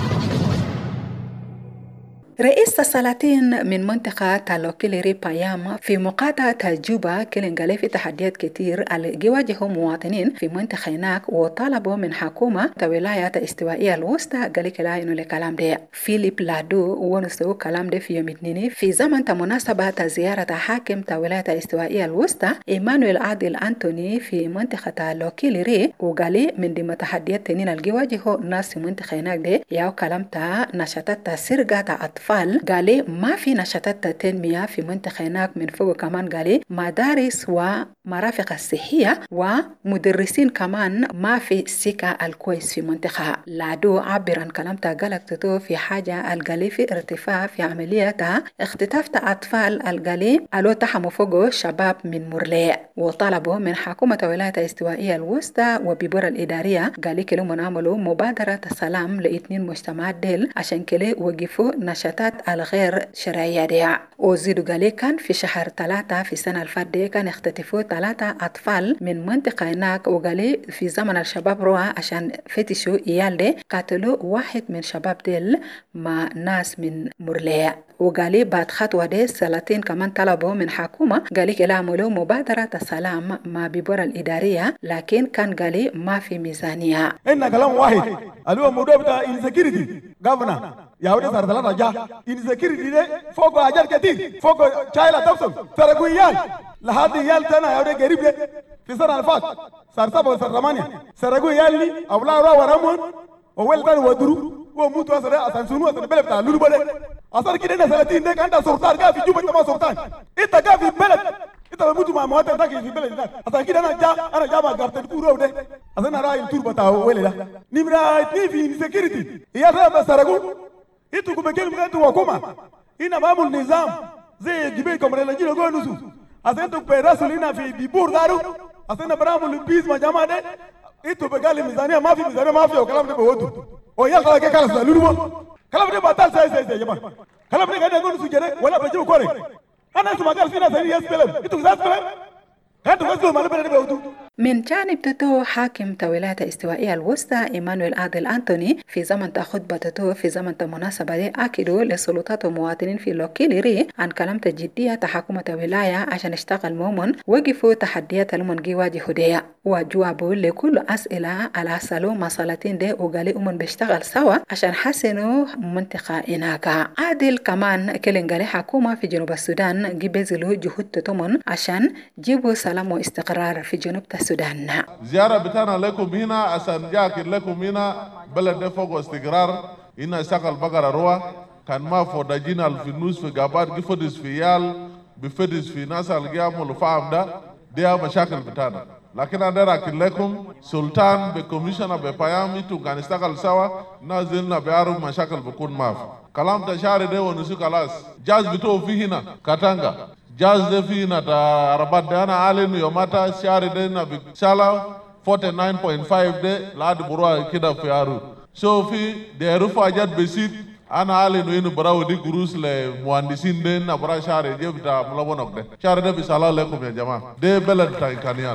رئيس السلاطين من منطقة تالوكيليري بايام في مقاطعة جوبا كلنجالي في تحديات كتير اللي يواجهوا مواطنين في منطقة هناك، وطلبوا من حكومة ولاية استوائية الوسطى قالي كلا إنه الكلام ده. فيليب لادو ونسو كلام ده في يوم اثنين في زمن مناسبة زيارة حاكم ولاية استوائية الوسطى إيمانويل عادل أنتوني في منطقة تالوكيليري، وقالي من دي تحديات تنين اللي يواجهوا ناس في منطقة هناك ده ياو كلام تا نشاطات سرقة أطفال. قالي ما في نشاطات تنمية في منطقة هناك، من فوق كمان قالي مدارس ومرافق الصحية ومدرسين كمان ما في سكة الكويس في منطقة. لادو عبر عن كلامته قالت في حاجة القالي في ارتفاع في عملية اختطاف أطفال القالي ألو تحموا فوقه شباب من مرلي، وطلبوا من حكومة ولاية استوائية الوسطى وبيبور الإدارية قالي كلهم منعملوا مبادرة سلام لاثنين مجتمعات ديل عشان كلي وقفوا نشاطات الغير شرعية دي. وزيدوا قالي كان في شهر ثلاثة في السنة الفاتحة كان اختطفوا ثلاثة أطفال من منطقة هناك، وقالي في زمن الشباب روى عشان فتشوا إيال دي قتلوا واحد من شباب ديل مع ناس من مرلية. وقالي بعد خطوة دي سلاطين كمان طلبوا من حكومة قالي كلا عملوا مبادرة سلام مع بيبور الإدارية، لكن كان قالي ما في ميزانية. إن كلام واحد اللي هو موضوع بتاع insecurity governor يا ولد صار ثلاثة جا insecurity ده فوق أجار كتير فوق شايلة تفصل سرقوا يال لحد يال تنا يا ولد قريب ده في سنة الفات صار سبعة صار ثمانية سرقوا يال لي أولا ورا ورامون وويل تاني ودرو وموتوا أصلا أصلا سنوا أصلا بلد بتاع لولو بلد أصلا كده ناس ثلاثين ده كان سلطان قاعد في جوبا أنت ما سلطان أنت قاعد في بلد أنت بموتوا مع مواطن تاكي في بلد ده أصلا كده أنا جا أنا جا ما قابت الكورة ده أصلا راي التور بتاع ويل ده نمرة اثنين في insecurity يا رب سرقوا أنتوا كم كلمة أنتوا وكما هنا معمول نظام زي جبيكم ولا نجينا جوا نسوا أصلا أنتوا بيراسوا لنا في بيبور دارو أصلا برامول بيز ما جماعة ده أنتوا بقالي ميزانية ما في ميزانية ما في وكلام ده بودو ويا خلاص كده خلاص لولو كلام ده بطل ساي ساي ساي يا جماعة كلام ده قاعد يقول سجنة ولا بجيبه كوري أنا أنتوا ما قال فينا سنين يسبلم أنتوا زاد بلم أنتوا بس ما لبنا ده بودو. من جانب تتو حاكم ولاية استوائية الوسطى إيمانويل عادل أنتوني في زمن خطبته في زمن مناسبة دي أكدوا لسلطات المواطنين في لوكيليري عن كلام جدية حكومة ولاية عشان اشتغل مومن وقفوا تحديات المن يواجهوا دي، وجوابوا لكل أسئلة على سلو مسالتين دي وقالوا من بيشتغل سوا عشان حسنوا منطقة هناك. عادل كمان كلنقالي حكومة في جنوب السودان جبزلوا جهود تتمن عشان جيبوا سلام واستقرار في جنوب السودان. زيارة بتاعنا لكم هنا عشان جاكر لكم هنا بلد فوق واستقرار هنا شغل بقرة روى كان ما فودجينا في النوس في قابات جفدس في يال بفدس في ناس القيام والفهم ده دي مشاكل بتاعنا، لكن أنا راكن لكم سلطان بكوميشنر ببيامي تو كان يشتغل سوا نازلنا بيعرف مشاكل بكون ماف كلام تشاري ده ونسو خلاص جاز بتوع في هنا كاتانغا جاز ده في هنا تا ربات ده أنا عالين يوماتا شاري ده نبي شالا forty-nine point five ده لاد بروا كده في عرو so في ده رفع جات بسيط أنا عالين وينو براو دي كروس لمهندسين ده نبرا شاري ده بتاع ملابونك ده شاري ده بسالة لكم يا جماعة ده بلد تا إمكانيات.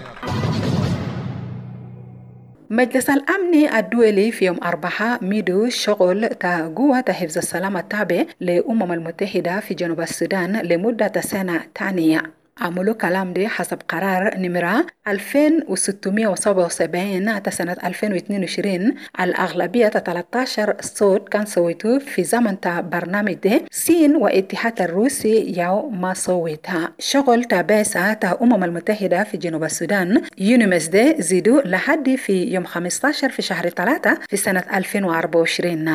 مجلس الأمن الدولي في يوم أربعة ميدو شغل تا قوة حفظ السلام التابع للأمم المتحدة في جنوب السودان لمدة سنة ثانية. عملوا كلام دي حسب قرار نمرة ألفين وستمية وسبعة وسبعين سنة ألفين واثنين وعشرين. الأغلبية ثلاثة عشر صوت كان صوتوا في زمن تا برنامج ده. الصين والاتحاد الروسي ياو ما صوتها. شغل تابعسة تا أمم المتحدة في جنوب السودان يونيمس ده زيدوا لحد في يوم خمسة عشر في شهر ثلاثة في سنة ألفين وأربعة وعشرين.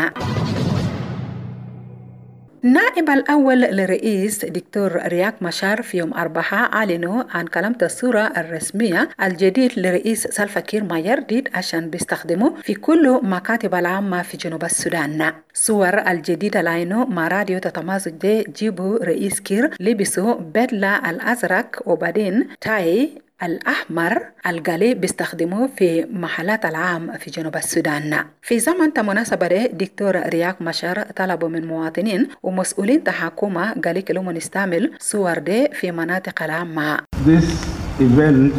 نائب الأول للرئيس دكتور رياك مشار في يوم أربعة أعلنوا عن كلمة الصورة الرسمية الجديد لرئيس سلفا كير مايرديد عشان بيستخدموا في كل مكاتب العامة في جنوب السودان. صور الجديدة لعينه مع راديو تتمازج دي جيبوا رئيس كير لبسوا بدلة الأزرق وبعدين تاي الأحمر القلي بيستخدموه في محلات العام في جنوب السودان. في زمن مناسبة دكتور رياك مشار طلبوا من مواطنين ومسؤولين تحكومة قالي كلهم نستعمل صور دي في مناطق العامة. This event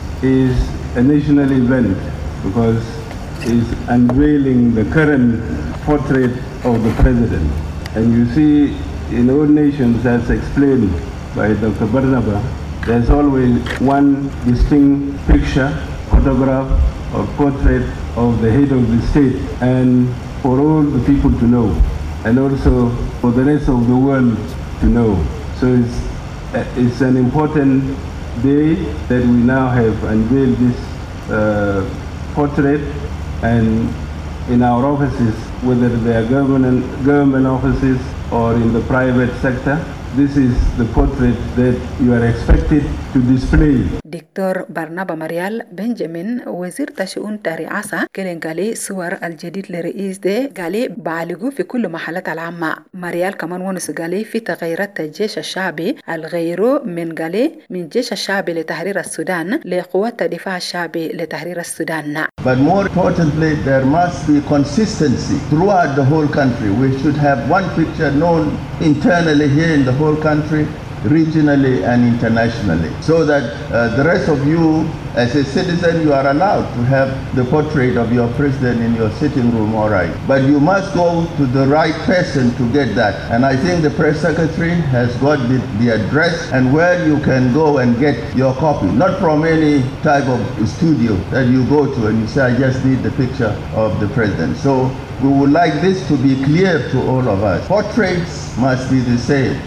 is a national event because it's unveiling the current portrait of the president. And you see in all nations, as explained by Doctor Barnaba, there's always one distinct picture, photograph or portrait of the head of the state, and for all the people to know, and also for the rest of the world to know. So it's, uh, it's an important day that we now have unveiled this uh, portrait, and in our offices, whether they are government, government offices or in the private sector, this is the portrait that you are expected to display. دكتور برنابا مريال بنجامين وزير تشؤون الرئاسة كان قالي صور الجديد لرئيس ده قالي بعالجوا في كل محلات العامة. مريال كمان ونس قالي في تغييرات الجيش الشعبي الغيرو من قالي من جيش الشعبي لتحرير السودان لقوات الدفاع الشعبي لتحرير السودان. But more importantly, there must be consistency throughout the whole country. We should have one picture known internally here in the whole country, regionally and internationally, so that uh, the rest of you as a citizen, you are allowed to have the portrait of your president in your sitting room, all right, but you must go to the right person to get that. And I think the press secretary has got the, the address and where you can go and get your copy, not from any type of studio that you go to and you say, I just need the picture of the president. So we would like this to be clear to all of us. Portraits must be the same.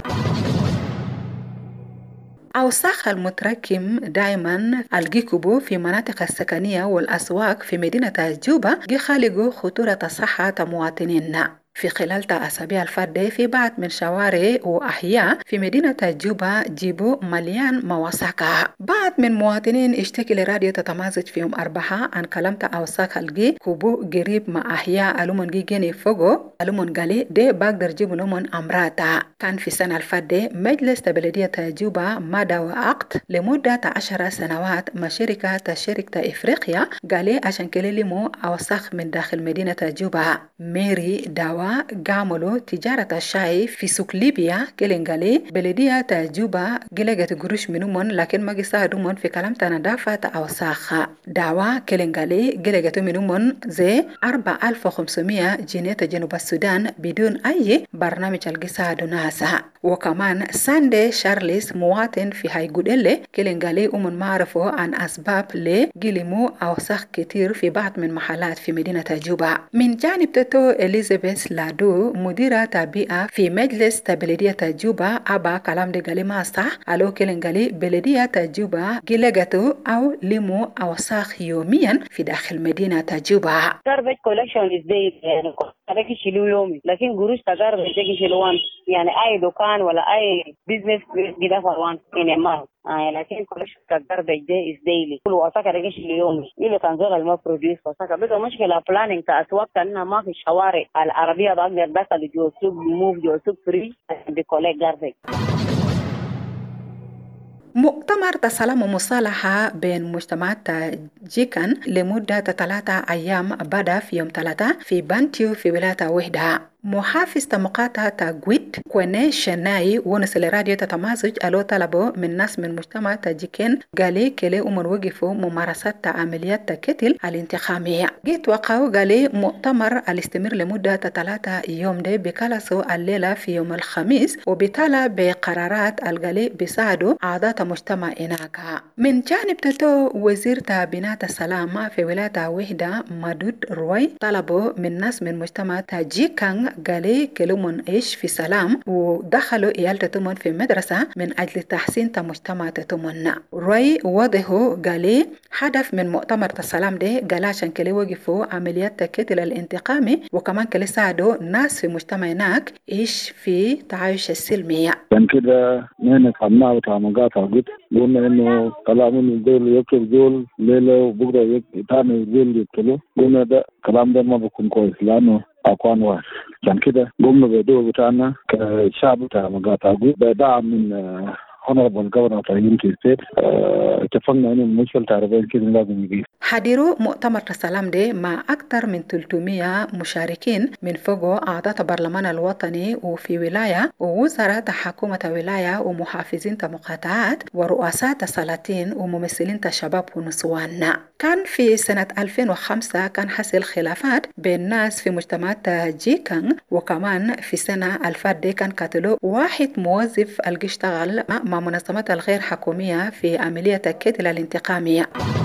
أوساخ المتراكم دائما الجيكوبو في مناطق السكنية والأسواق في مدينة جوبا يخلقوا خطورة صحة مواطنينا. في خلال أسابيع الفردة في بعض من شوارع وأحياء في مدينة جوبا جيبو مليان موساكة. بعض من مواطنين اشتكي لراديو تتمازج في يوم أربعة عن كلمة أوساخ الجي كوبو قريب مع أحياء ألومن جي جيني فوقو ألومن قالي دي بقدر جيبو نومن أمراتا. كان في سنة الفردة مجلس بلدية جوبا مدى وعقد لمدة عشر سنوات مع شركة شركة إفريقيا قالي عشان كلمو أوساخ من داخل مدينة جوبا. ميري داوا قاملوا تجارة الشاي في سوق ليبيا كلنجالي بلدية جوبا قلقت قروش منهم لكن ما قصادهم في كلام تنظافة أوساخ. دعوة كلنجالي قلقت منهم زي أربعة آلاف وخمسمية جنيه جنوب السودان بدون أي برنامج القصاد ناسا. وكمان ساندي شارليس مواطن في هايغوديلي كلنجالي أمن معرفه عن أسباب لقلمو أوساخ كتير في بعض من محلات في مدينة جوبا. من جانب تتو إليزابيث لادو مديرة تابعة في مجلس بلدية جوبا أبا كلام دي قالي ما صح ألو كلنجالي بلدية جوبا قلقتو أو لمو أوساخ يوميا في داخل مدينة جوبا. garbage collection is daily يعني كده يشيلوا يومي لكن قروش تجارب يجي يشيلوان يعني أي دكان ولا أي business كده فوان in a month. آه لكن collection كgarbage day is daily كل وساك ده يشيلوا يومي اللي تنزل الما produce وساك بده مشكلة planning تأسواق كأننا ما في شوارع العربية بقدر بس اللي جو سوق move جو سوق free they collect garbage. مؤتمر تسلم ومصالحة بين مجتمعات جيكان لمدة ثلاثة أيام بدأ في يوم ثلاثة في بانتيو في ولاية وحدة. محافظ مقاطعة تاغويت كوني شناي ونسل راديو تتمازج ألو طلبوا من ناس من مجتمع تاجيكين قالي كلي أمر وقفوا ممارسات عمليات تكتل الانتخامية. جيت وقعوا قالي مؤتمر الاستمر لمدة ثلاثة يوم دي بكالسو الليلة في يوم الخميس وبتالى بقرارات القالي بيساعدوا أعضاء مجتمع إناكا. من جانب تتو وزير تابينات السلامة في ولاية وحدة مدود روي طلبوا من ناس من مجتمع تاجيكان قالي كلمون إيش في سلام ودخلوا إيال تتمون في مدرسة من أجل تحسين مجتمع تتمون. روي وضحوا قالي هدف من مؤتمر السلام ده قال عشان كلي وقفوا عمليات تكتل الانتقامي وكمان كلي ساعدوا ناس في مجتمع هناك إيش في تعايش السلمية. كان كده نحن قمنا وتعمقات عقد قلنا إنه كلامنا الدول يكتب دول ليلة وبكرة يتاني الدول يكتلوا قلنا ده كلام ده ما بيكون كويس لأنه أقوان واحد. عشان كده قمنا بدور بتاعنا كشعب تعمقات عقد بدعم من honorable governor of Unity State اتفقنا إنه المشكلة تعرفين كده لازم يجي. حضروا مؤتمر السلام ده مع أكثر من ثلاثمية مشاركين من فوق أعضاء البرلمان الوطني وفي ولاية ووزراء حكومة ولاية ومحافظين مقاطعات ورؤساء سلاطين وممثلين الشباب ونسوان. كان في سنة ألفين وخمسة كان حصل خلافات بين ناس في مجتمعات جيكان وكمان في سنة الفات دي كان قتلوا واحد موظف اللي اشتغل مع منظمات الغير حكومية في عملية القتل الانتقامية.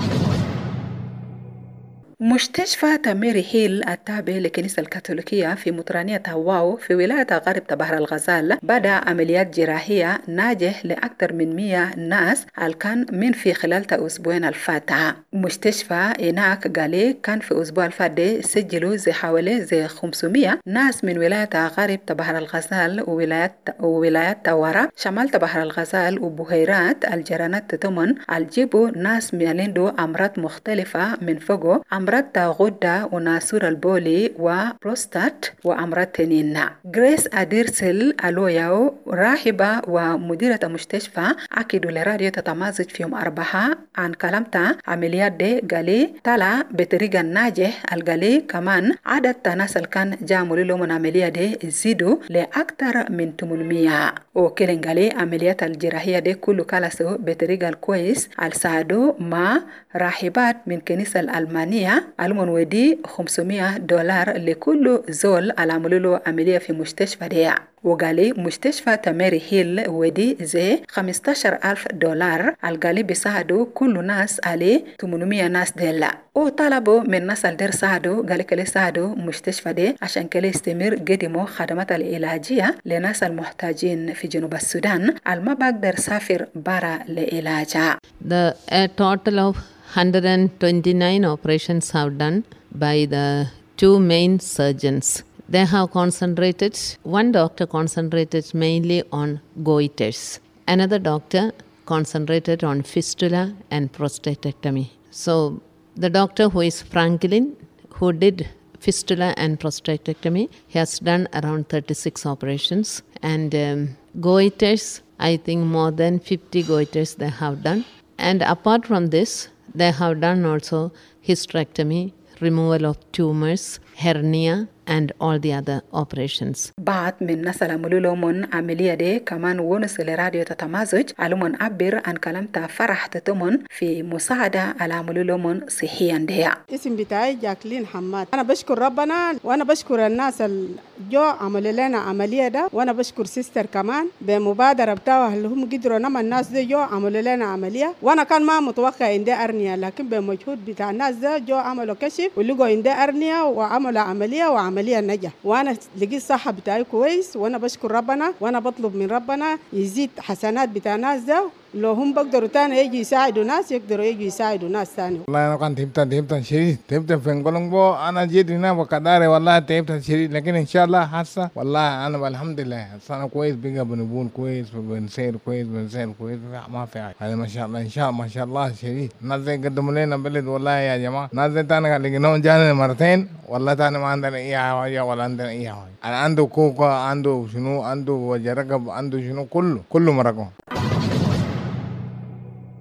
مستشفى تاميري هيل التابع للكنيسة الكاثوليكية في مطرانية واو في ولاية غرب بحر الغزال بدأ عمليات جراحية ناجح لأكثر من مية ناس الكان من في خلال أسبوعين الفاتحة. مستشفى هناك قالي كان في أسبوع الفات سجلوا زي حوالي زي خمسمية ناس من ولاية غرب بحر الغزال وولايات وولايات تورا شمال بحر الغزال وبهيرات الجيرانات تمن الجيبوا ناس ميليندو أمراض مختلفة من فوقه أمراض غدة وناسور البولي وبروستات وأمراض تنين. غريس أديرسل ألوياو راهبة ومديرة المستشفى أكدوا لراديو تتمازج في يوم أربعة عن كلامتا عمليات دي قالي طلع بطريقة ناجح. القالي كمان عدد الناس اللي كان جاملوا لهم من عملية دي يزيدوا لأكثر من ثمانمية. وكلن قالي عمليات الجراحية دي كله كالسو بطريقة الكويس الساعدوا مع راهبات من كنيسة الألمانية المن ودي خمسمية دولار لكل زول العملوا له عملية في مستشفى دي. وقالي مستشفى تاميري هيل ودي زي خمستاشر ألف دولار القالي بيساعدوا كل ناس عليه ثمانمية ناس ديلا. وطلبوا من ناس الدير ساعدوا قالي كلي ساعدوا مستشفى دي عشان كلي يستمر قدموا خدمات العلاجية لناس المحتاجين في جنوب السودان الما بقدر سافر برا لعلاجها. The a total of one hundred twenty-nine operations have done by the two main surgeons. They have concentrated, one doctor concentrated mainly on goiters. Another doctor concentrated on fistula and prostatectomy. So the doctor who is Franklin, who did fistula and prostatectomy, he has done around thirty-six operations. And um, goiters, I think more than fifty goiters they have done. And apart from this, they have done also hysterectomy, removal of tumors, hernia, and all the other operations. بعد من نسل ملولومون عملية دي كمان ونس لراديو تتمازج علومون عبر عن كلامتا فرح تتمون في مساعدة على ملولومون صحيا دي. اسم بتاعي جاكلين حماد. أنا بشكر ربنا وأنا بشكر الناس جو عملوا لنا عملية ده وأنا بشكر سيستر كمان بمبادرة بتاعها اللي هم قدروا نما الناس دي جو عملوا لنا عملية وأنا كان ما متوقع عندي أرنية لكن بمجهود بتاع الناس ده جو عملوا كشف ولقوا عندي أرنية وعملوا عملية وعملية عملية نجح وأنا لقيت صحة بتاعي كويس وأنا بشكر ربنا وأنا بطلب من ربنا يزيد حسنات بتاع الناس ده لو هم بقدروا تاني يجي يساعدوا ناس يقدروا يجي يساعدوا ناس تاني. والله أنا كنت تهمت تهمت شديد تهمت في كولومبو أنا جيت هنا وكداري والله تهمت شديد لكن إن شاء الله حاسة والله أنا بالحمد لله أنا كويس بقى بنبون كويس بنسير كويس بنسير كويس ما في حاجة ما شاء الله إن شاء الله ما شاء الله شديد ناس زي قدموا لنا بلد والله يا جماعة ناس زي تاني لقيناهم جانا مرتين والله تاني ما عندنا أي حاجة ولا عندنا أي حاجة أنا عنده كوكا عنده شنو عنده وجرقب عنده شنو كله كله مرقم.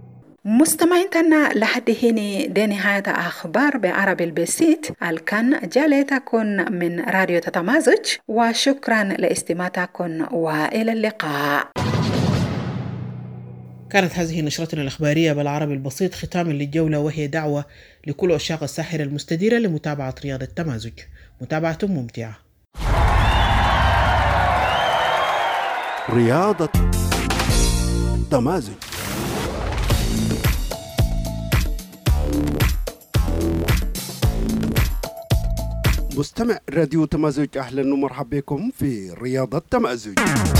مستمعيننا لحد هنا دي نهاية أخبار بعربي البسيط الكان جاليتكم من راديو تتمازج، وشكرا لاستماعكم وإلى اللقاء. كانت هذه نشرتنا الإخبارية بالعربي البسيط ختاما للجولة، وهي دعوة لكل عشاق الساحرة المستديرة لمتابعة رياضة التمازج. متابعة ممتعة. رياضة تمازج. مستمع راديو تمازج، أهلا ومرحبا بكم في رياضة تمازج.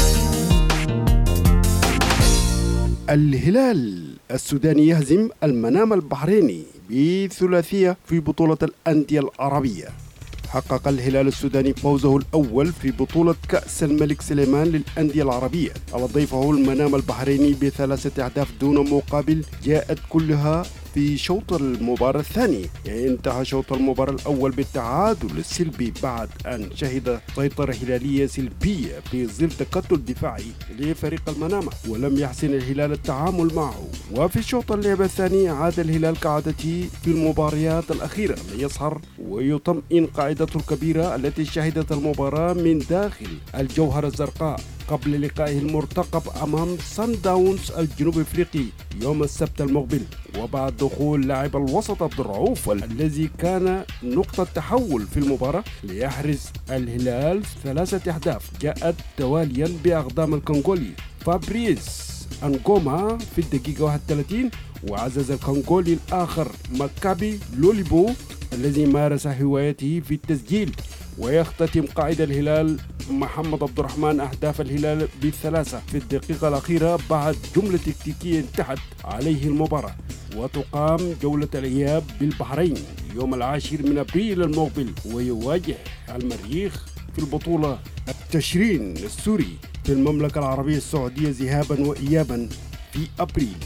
الهلال السوداني يهزم المنام البحريني بثلاثية في بطولة الأندية العربية. حقق الهلال السوداني فوزه الأول في بطولة كأس الملك سليمان للأندية العربية على ضيفه المنام البحريني بثلاثة أهداف دون مقابل، جاءت كلها في شوط المباراة الثاني. يعني انتهى شوط المباراة الأول بالتعادل السلبي بعد أن شهد سيطرة هلالية سلبية في ظل تكتل دفاعي لفريق المنامة، ولم يحسن الهلال التعامل معه. وفي الشوط اللعب الثاني عاد الهلال كعادته في المباريات الأخيرة ليسهر ويطمئن قاعدته الكبيرة التي شهدت المباراة من داخل الجوهرة الزرقاء قبل لقائه المرتقب أمام سان داونز الجنوب افريقي يوم السبت المقبل. وبعد دخول لاعب الوسط عبد الرؤوف الذي كان نقطة تحول في المباراة ليحرز الهلال ثلاثة أهداف جاءت تواليا بأقدام الكونغولي فابريس أنغوما في الدقيقة واحد وثلاثين، وعزز الكونغولي الآخر مكابي لوليبو الذي مارس هوايته في التسجيل. ويختتم قائد الهلال محمد عبد الرحمن أهداف الهلال بالثلاثة في الدقيقة الأخيرة بعد جملة تكتيكية انتهت عليه المباراة. وتقام جولة الإياب بالبحرين يوم العاشر من أبريل المقبل، ويواجه المريخ في البطولة التشرين السوري في المملكة العربية السعودية ذهابا وإيابا في أبريل.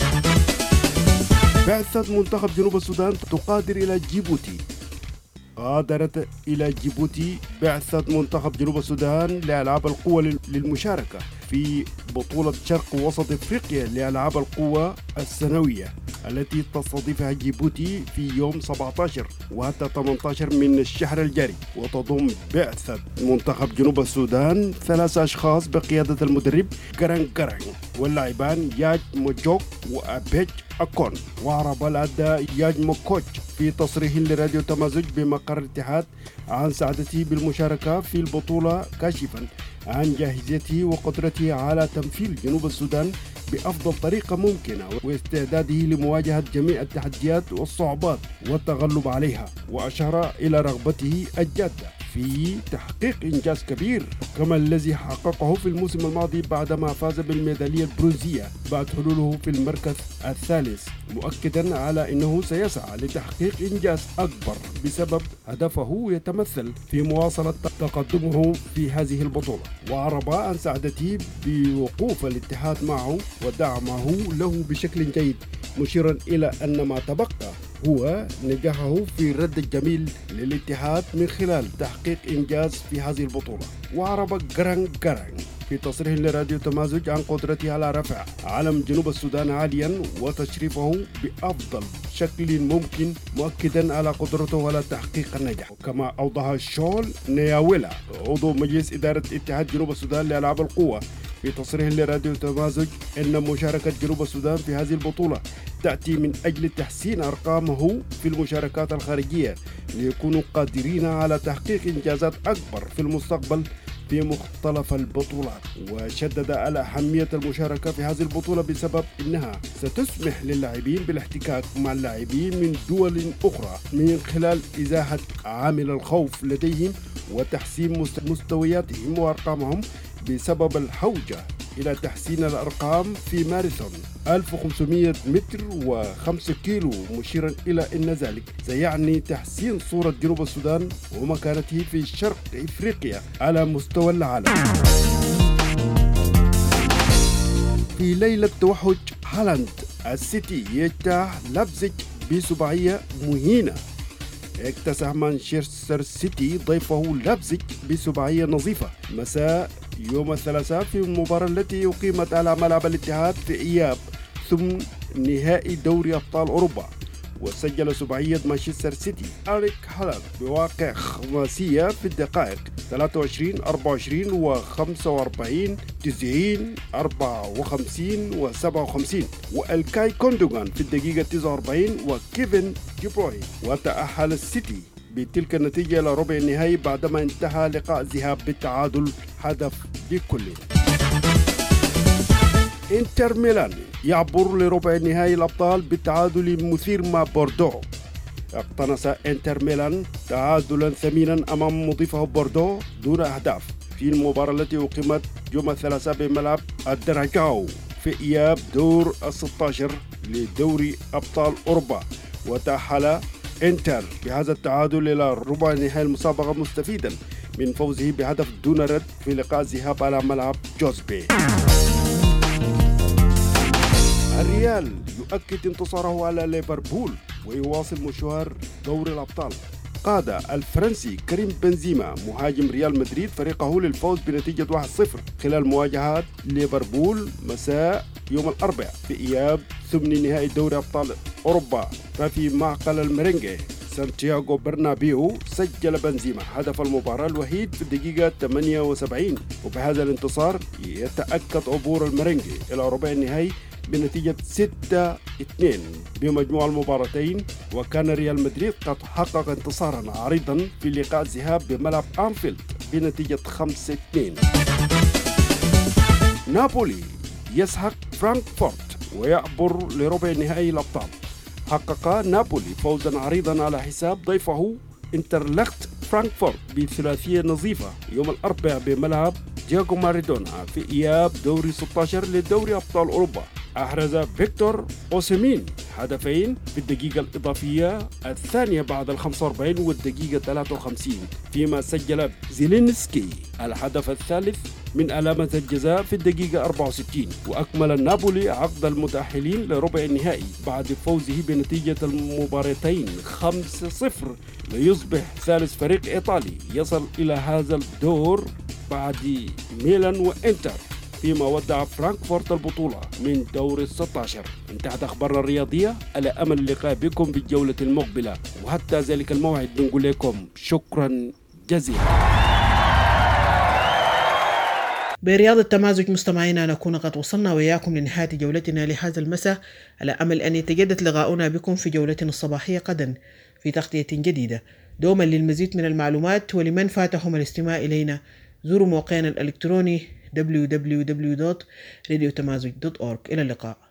بعثة منتخب جنوب السودان تقادر إلى جيبوتي. غادرت إلى جيبوتي بعثة منتخب جنوب السودان لألعاب القوى للمشاركة في بطولة شرق وسط إفريقيا لألعاب القوى السنوية التي تستضيفها جيبوتي في يوم سبعة عشر وحتى ثمانية عشر من الشهر الجاري. وتضم بعثة منتخب جنوب السودان ثلاثة أشخاص بقيادة المدرب كران كران واللاعبان ياج موجوك وأبيج أكون. وعرب الأداء ياج موكوتش في تصريح لراديو تمازج بمقر الاتحاد عن سعادته بالمشاركة في البطولة، كاشفا عن جاهزيته وقدرته على تمثيل جنوب السودان بأفضل طريقة ممكنة واستعداده لمواجهة جميع التحديات والصعوبات والتغلب عليها. وأشار إلى رغبته الجادة في تحقيق إنجاز كبير كما الذي حققه في الموسم الماضي بعدما فاز بالميدالية البرونزية بعد حلوله في المركز الثالث، مؤكدا على أنه سيسعى لتحقيق إنجاز أكبر بسبب هدفه يتمثل في مواصلة تقدمه في هذه البطولة. وعرب عن سعادته بوقوف الاتحاد معه ودعمه له بشكل جيد، مشيرا إلى أن ما تبقى هو نجاحه في رد الجميل للاتحاد من خلال تحقيق إنجاز في هذه البطولة. وعرب جران جران في تصريح لراديو تمازج عن قدرته على رفع علم جنوب السودان عاليا وتشريفه بأفضل شكل ممكن، مؤكدا على قدرته على تحقيق النجاح. كما أوضح شول نياويلا عضو مجلس إدارة اتحاد جنوب السودان لألعاب القوة في تصريح لراديو تمازج أن مشاركة جنوب السودان في هذه البطولة تأتي من أجل تحسين أرقامه في المشاركات الخارجية ليكونوا قادرين على تحقيق إنجازات أكبر في المستقبل في مختلف البطولات. وشدد على أهمية المشاركة في هذه البطولة بسبب أنها ستسمح للاعبين بالاحتكاك مع اللاعبين من دول أخرى من خلال إزاحة عامل الخوف لديهم وتحسين مستوياتهم وأرقامهم بسبب الحوجة إلى تحسين الأرقام في ماراثون ألف وخمسمائة متر وخمسة كيلو، مشيرا إلى أن ذلك سيعني تحسين صورة جنوب السودان ومكانته في شرق إفريقيا على مستوى العالم. في ليلة توحد هالاند السيتي يجتاح لابزيج بسباعية مهينة. اكتسح مانشستر سيتي ضيفه لابزيج بسباعية نظيفة مساء يوم الثلاثاء في المباراة التي أقيمت على ملعب الاتحاد في إياب، ثم نهائي دوري أبطال أوروبا، وسجل سباعية مانشستر سيتي أريك هالاند بواقع خماسية في الدقائق ثلاثة وعشرين أربعة وعشرين و خمسة وأربعين تسعين أربعة وخمسين و سبعة وخمسين، والكاي كوندوغان في الدقيقة تسعة وأربعين وكيفن دي بروين. وتأهل السيتي بتلك النتيجة إلى ربع النهائي بعدما انتهى لقاء ذهاب بالتعادل هدف لكل. انتر ميلان يعبر لربع النهائي الأبطال بالتعادل مثير مع بوردو. اقتنص انتر ميلان تعادلا ثمينا أمام مضيفه بوردو دون أهداف في المباراة التي أقيمت يوم الثلاثاء بملعب الدراجاو في إياب دور الستة عشر لدوري أبطال أوروبا. وتأهل انتر بهذا التعادل إلى ربع النهائي المسابقة مستفيدا من فوزه بهدف دون رد في لقاء ذهاب على ملعب جوزبي. الريال يؤكد انتصاره على ليفربول ويواصل مشوار دوري الأبطال. قاد الفرنسي كريم بنزيما مهاجم ريال مدريد فريقه للفوز بنتيجة واحد صفر خلال مواجهة ليفربول مساء يوم الأربعاء في إياب ثمن نهائي دوري أبطال أوروبا. ففي معقل الميرينجي سانتياغو برنابيو سجل بنزيما هدف المباراة الوحيد في الدقيقة ثمانية وسبعين، وبهذا الانتصار يتأكد عبور الميرينجي إلى ربع النهائي بنتيجة ستة اثنين بمجموع المباراتين. وكان ريال مدريد قد حقق انتصارا عريضا في لقاء الذهاب بملعب أنفيلد بنتيجة خمسة اثنين. نابولي يسحق فرانكفورت ويعبر لربع نهائي الأبطال. حقق نابولي فوزا عريضا على حساب ضيفه انترلخت فرانكفورت بثلاثية نظيفة يوم الأربعاء بملعب دياغو مارادونا في إياب دوري ستة عشر لدوري أبطال أوروبا. أحرز فيكتور أوسيمين هدفين في الدقيقة الإضافية الثانية بعد ال خمسة وأربعين والدقيقة ثلاثة وخمسين، فيما سجل زيلينسكي الهدف الثالث من علامة الجزاء في الدقيقة أربعة وستين. وأكمل النابولي عقد المتأهلين لربع النهائي بعد فوزه بنتيجة المباراتين خمسة صفر ليصبح ثالث فريق إيطالي يصل إلى هذا الدور بعد ميلان وإنتر، فيما ودع فرانكفورت البطولة من دور الستة عشر. انتهت أخبارنا الرياضية، على أمل اللقاء بكم بالجولة المقبلة، وحتى ذلك الموعد بنقول لكم شكرا جزيلا. برياض التمازج مستمعينا نكون قد وصلنا وإياكم لنهاية جولتنا لهذا المساء، على أمل أن يتجدد لقاؤنا بكم في جولتنا الصباحية غدا في تغطية جديدة. دوما للمزيد من المعلومات ولمن فاتهم الاستماع إلينا زوروا موقعنا الإلكتروني دبليو دبليو دبليو دوت راديو تمازج دوت أورج. إلى اللقاء.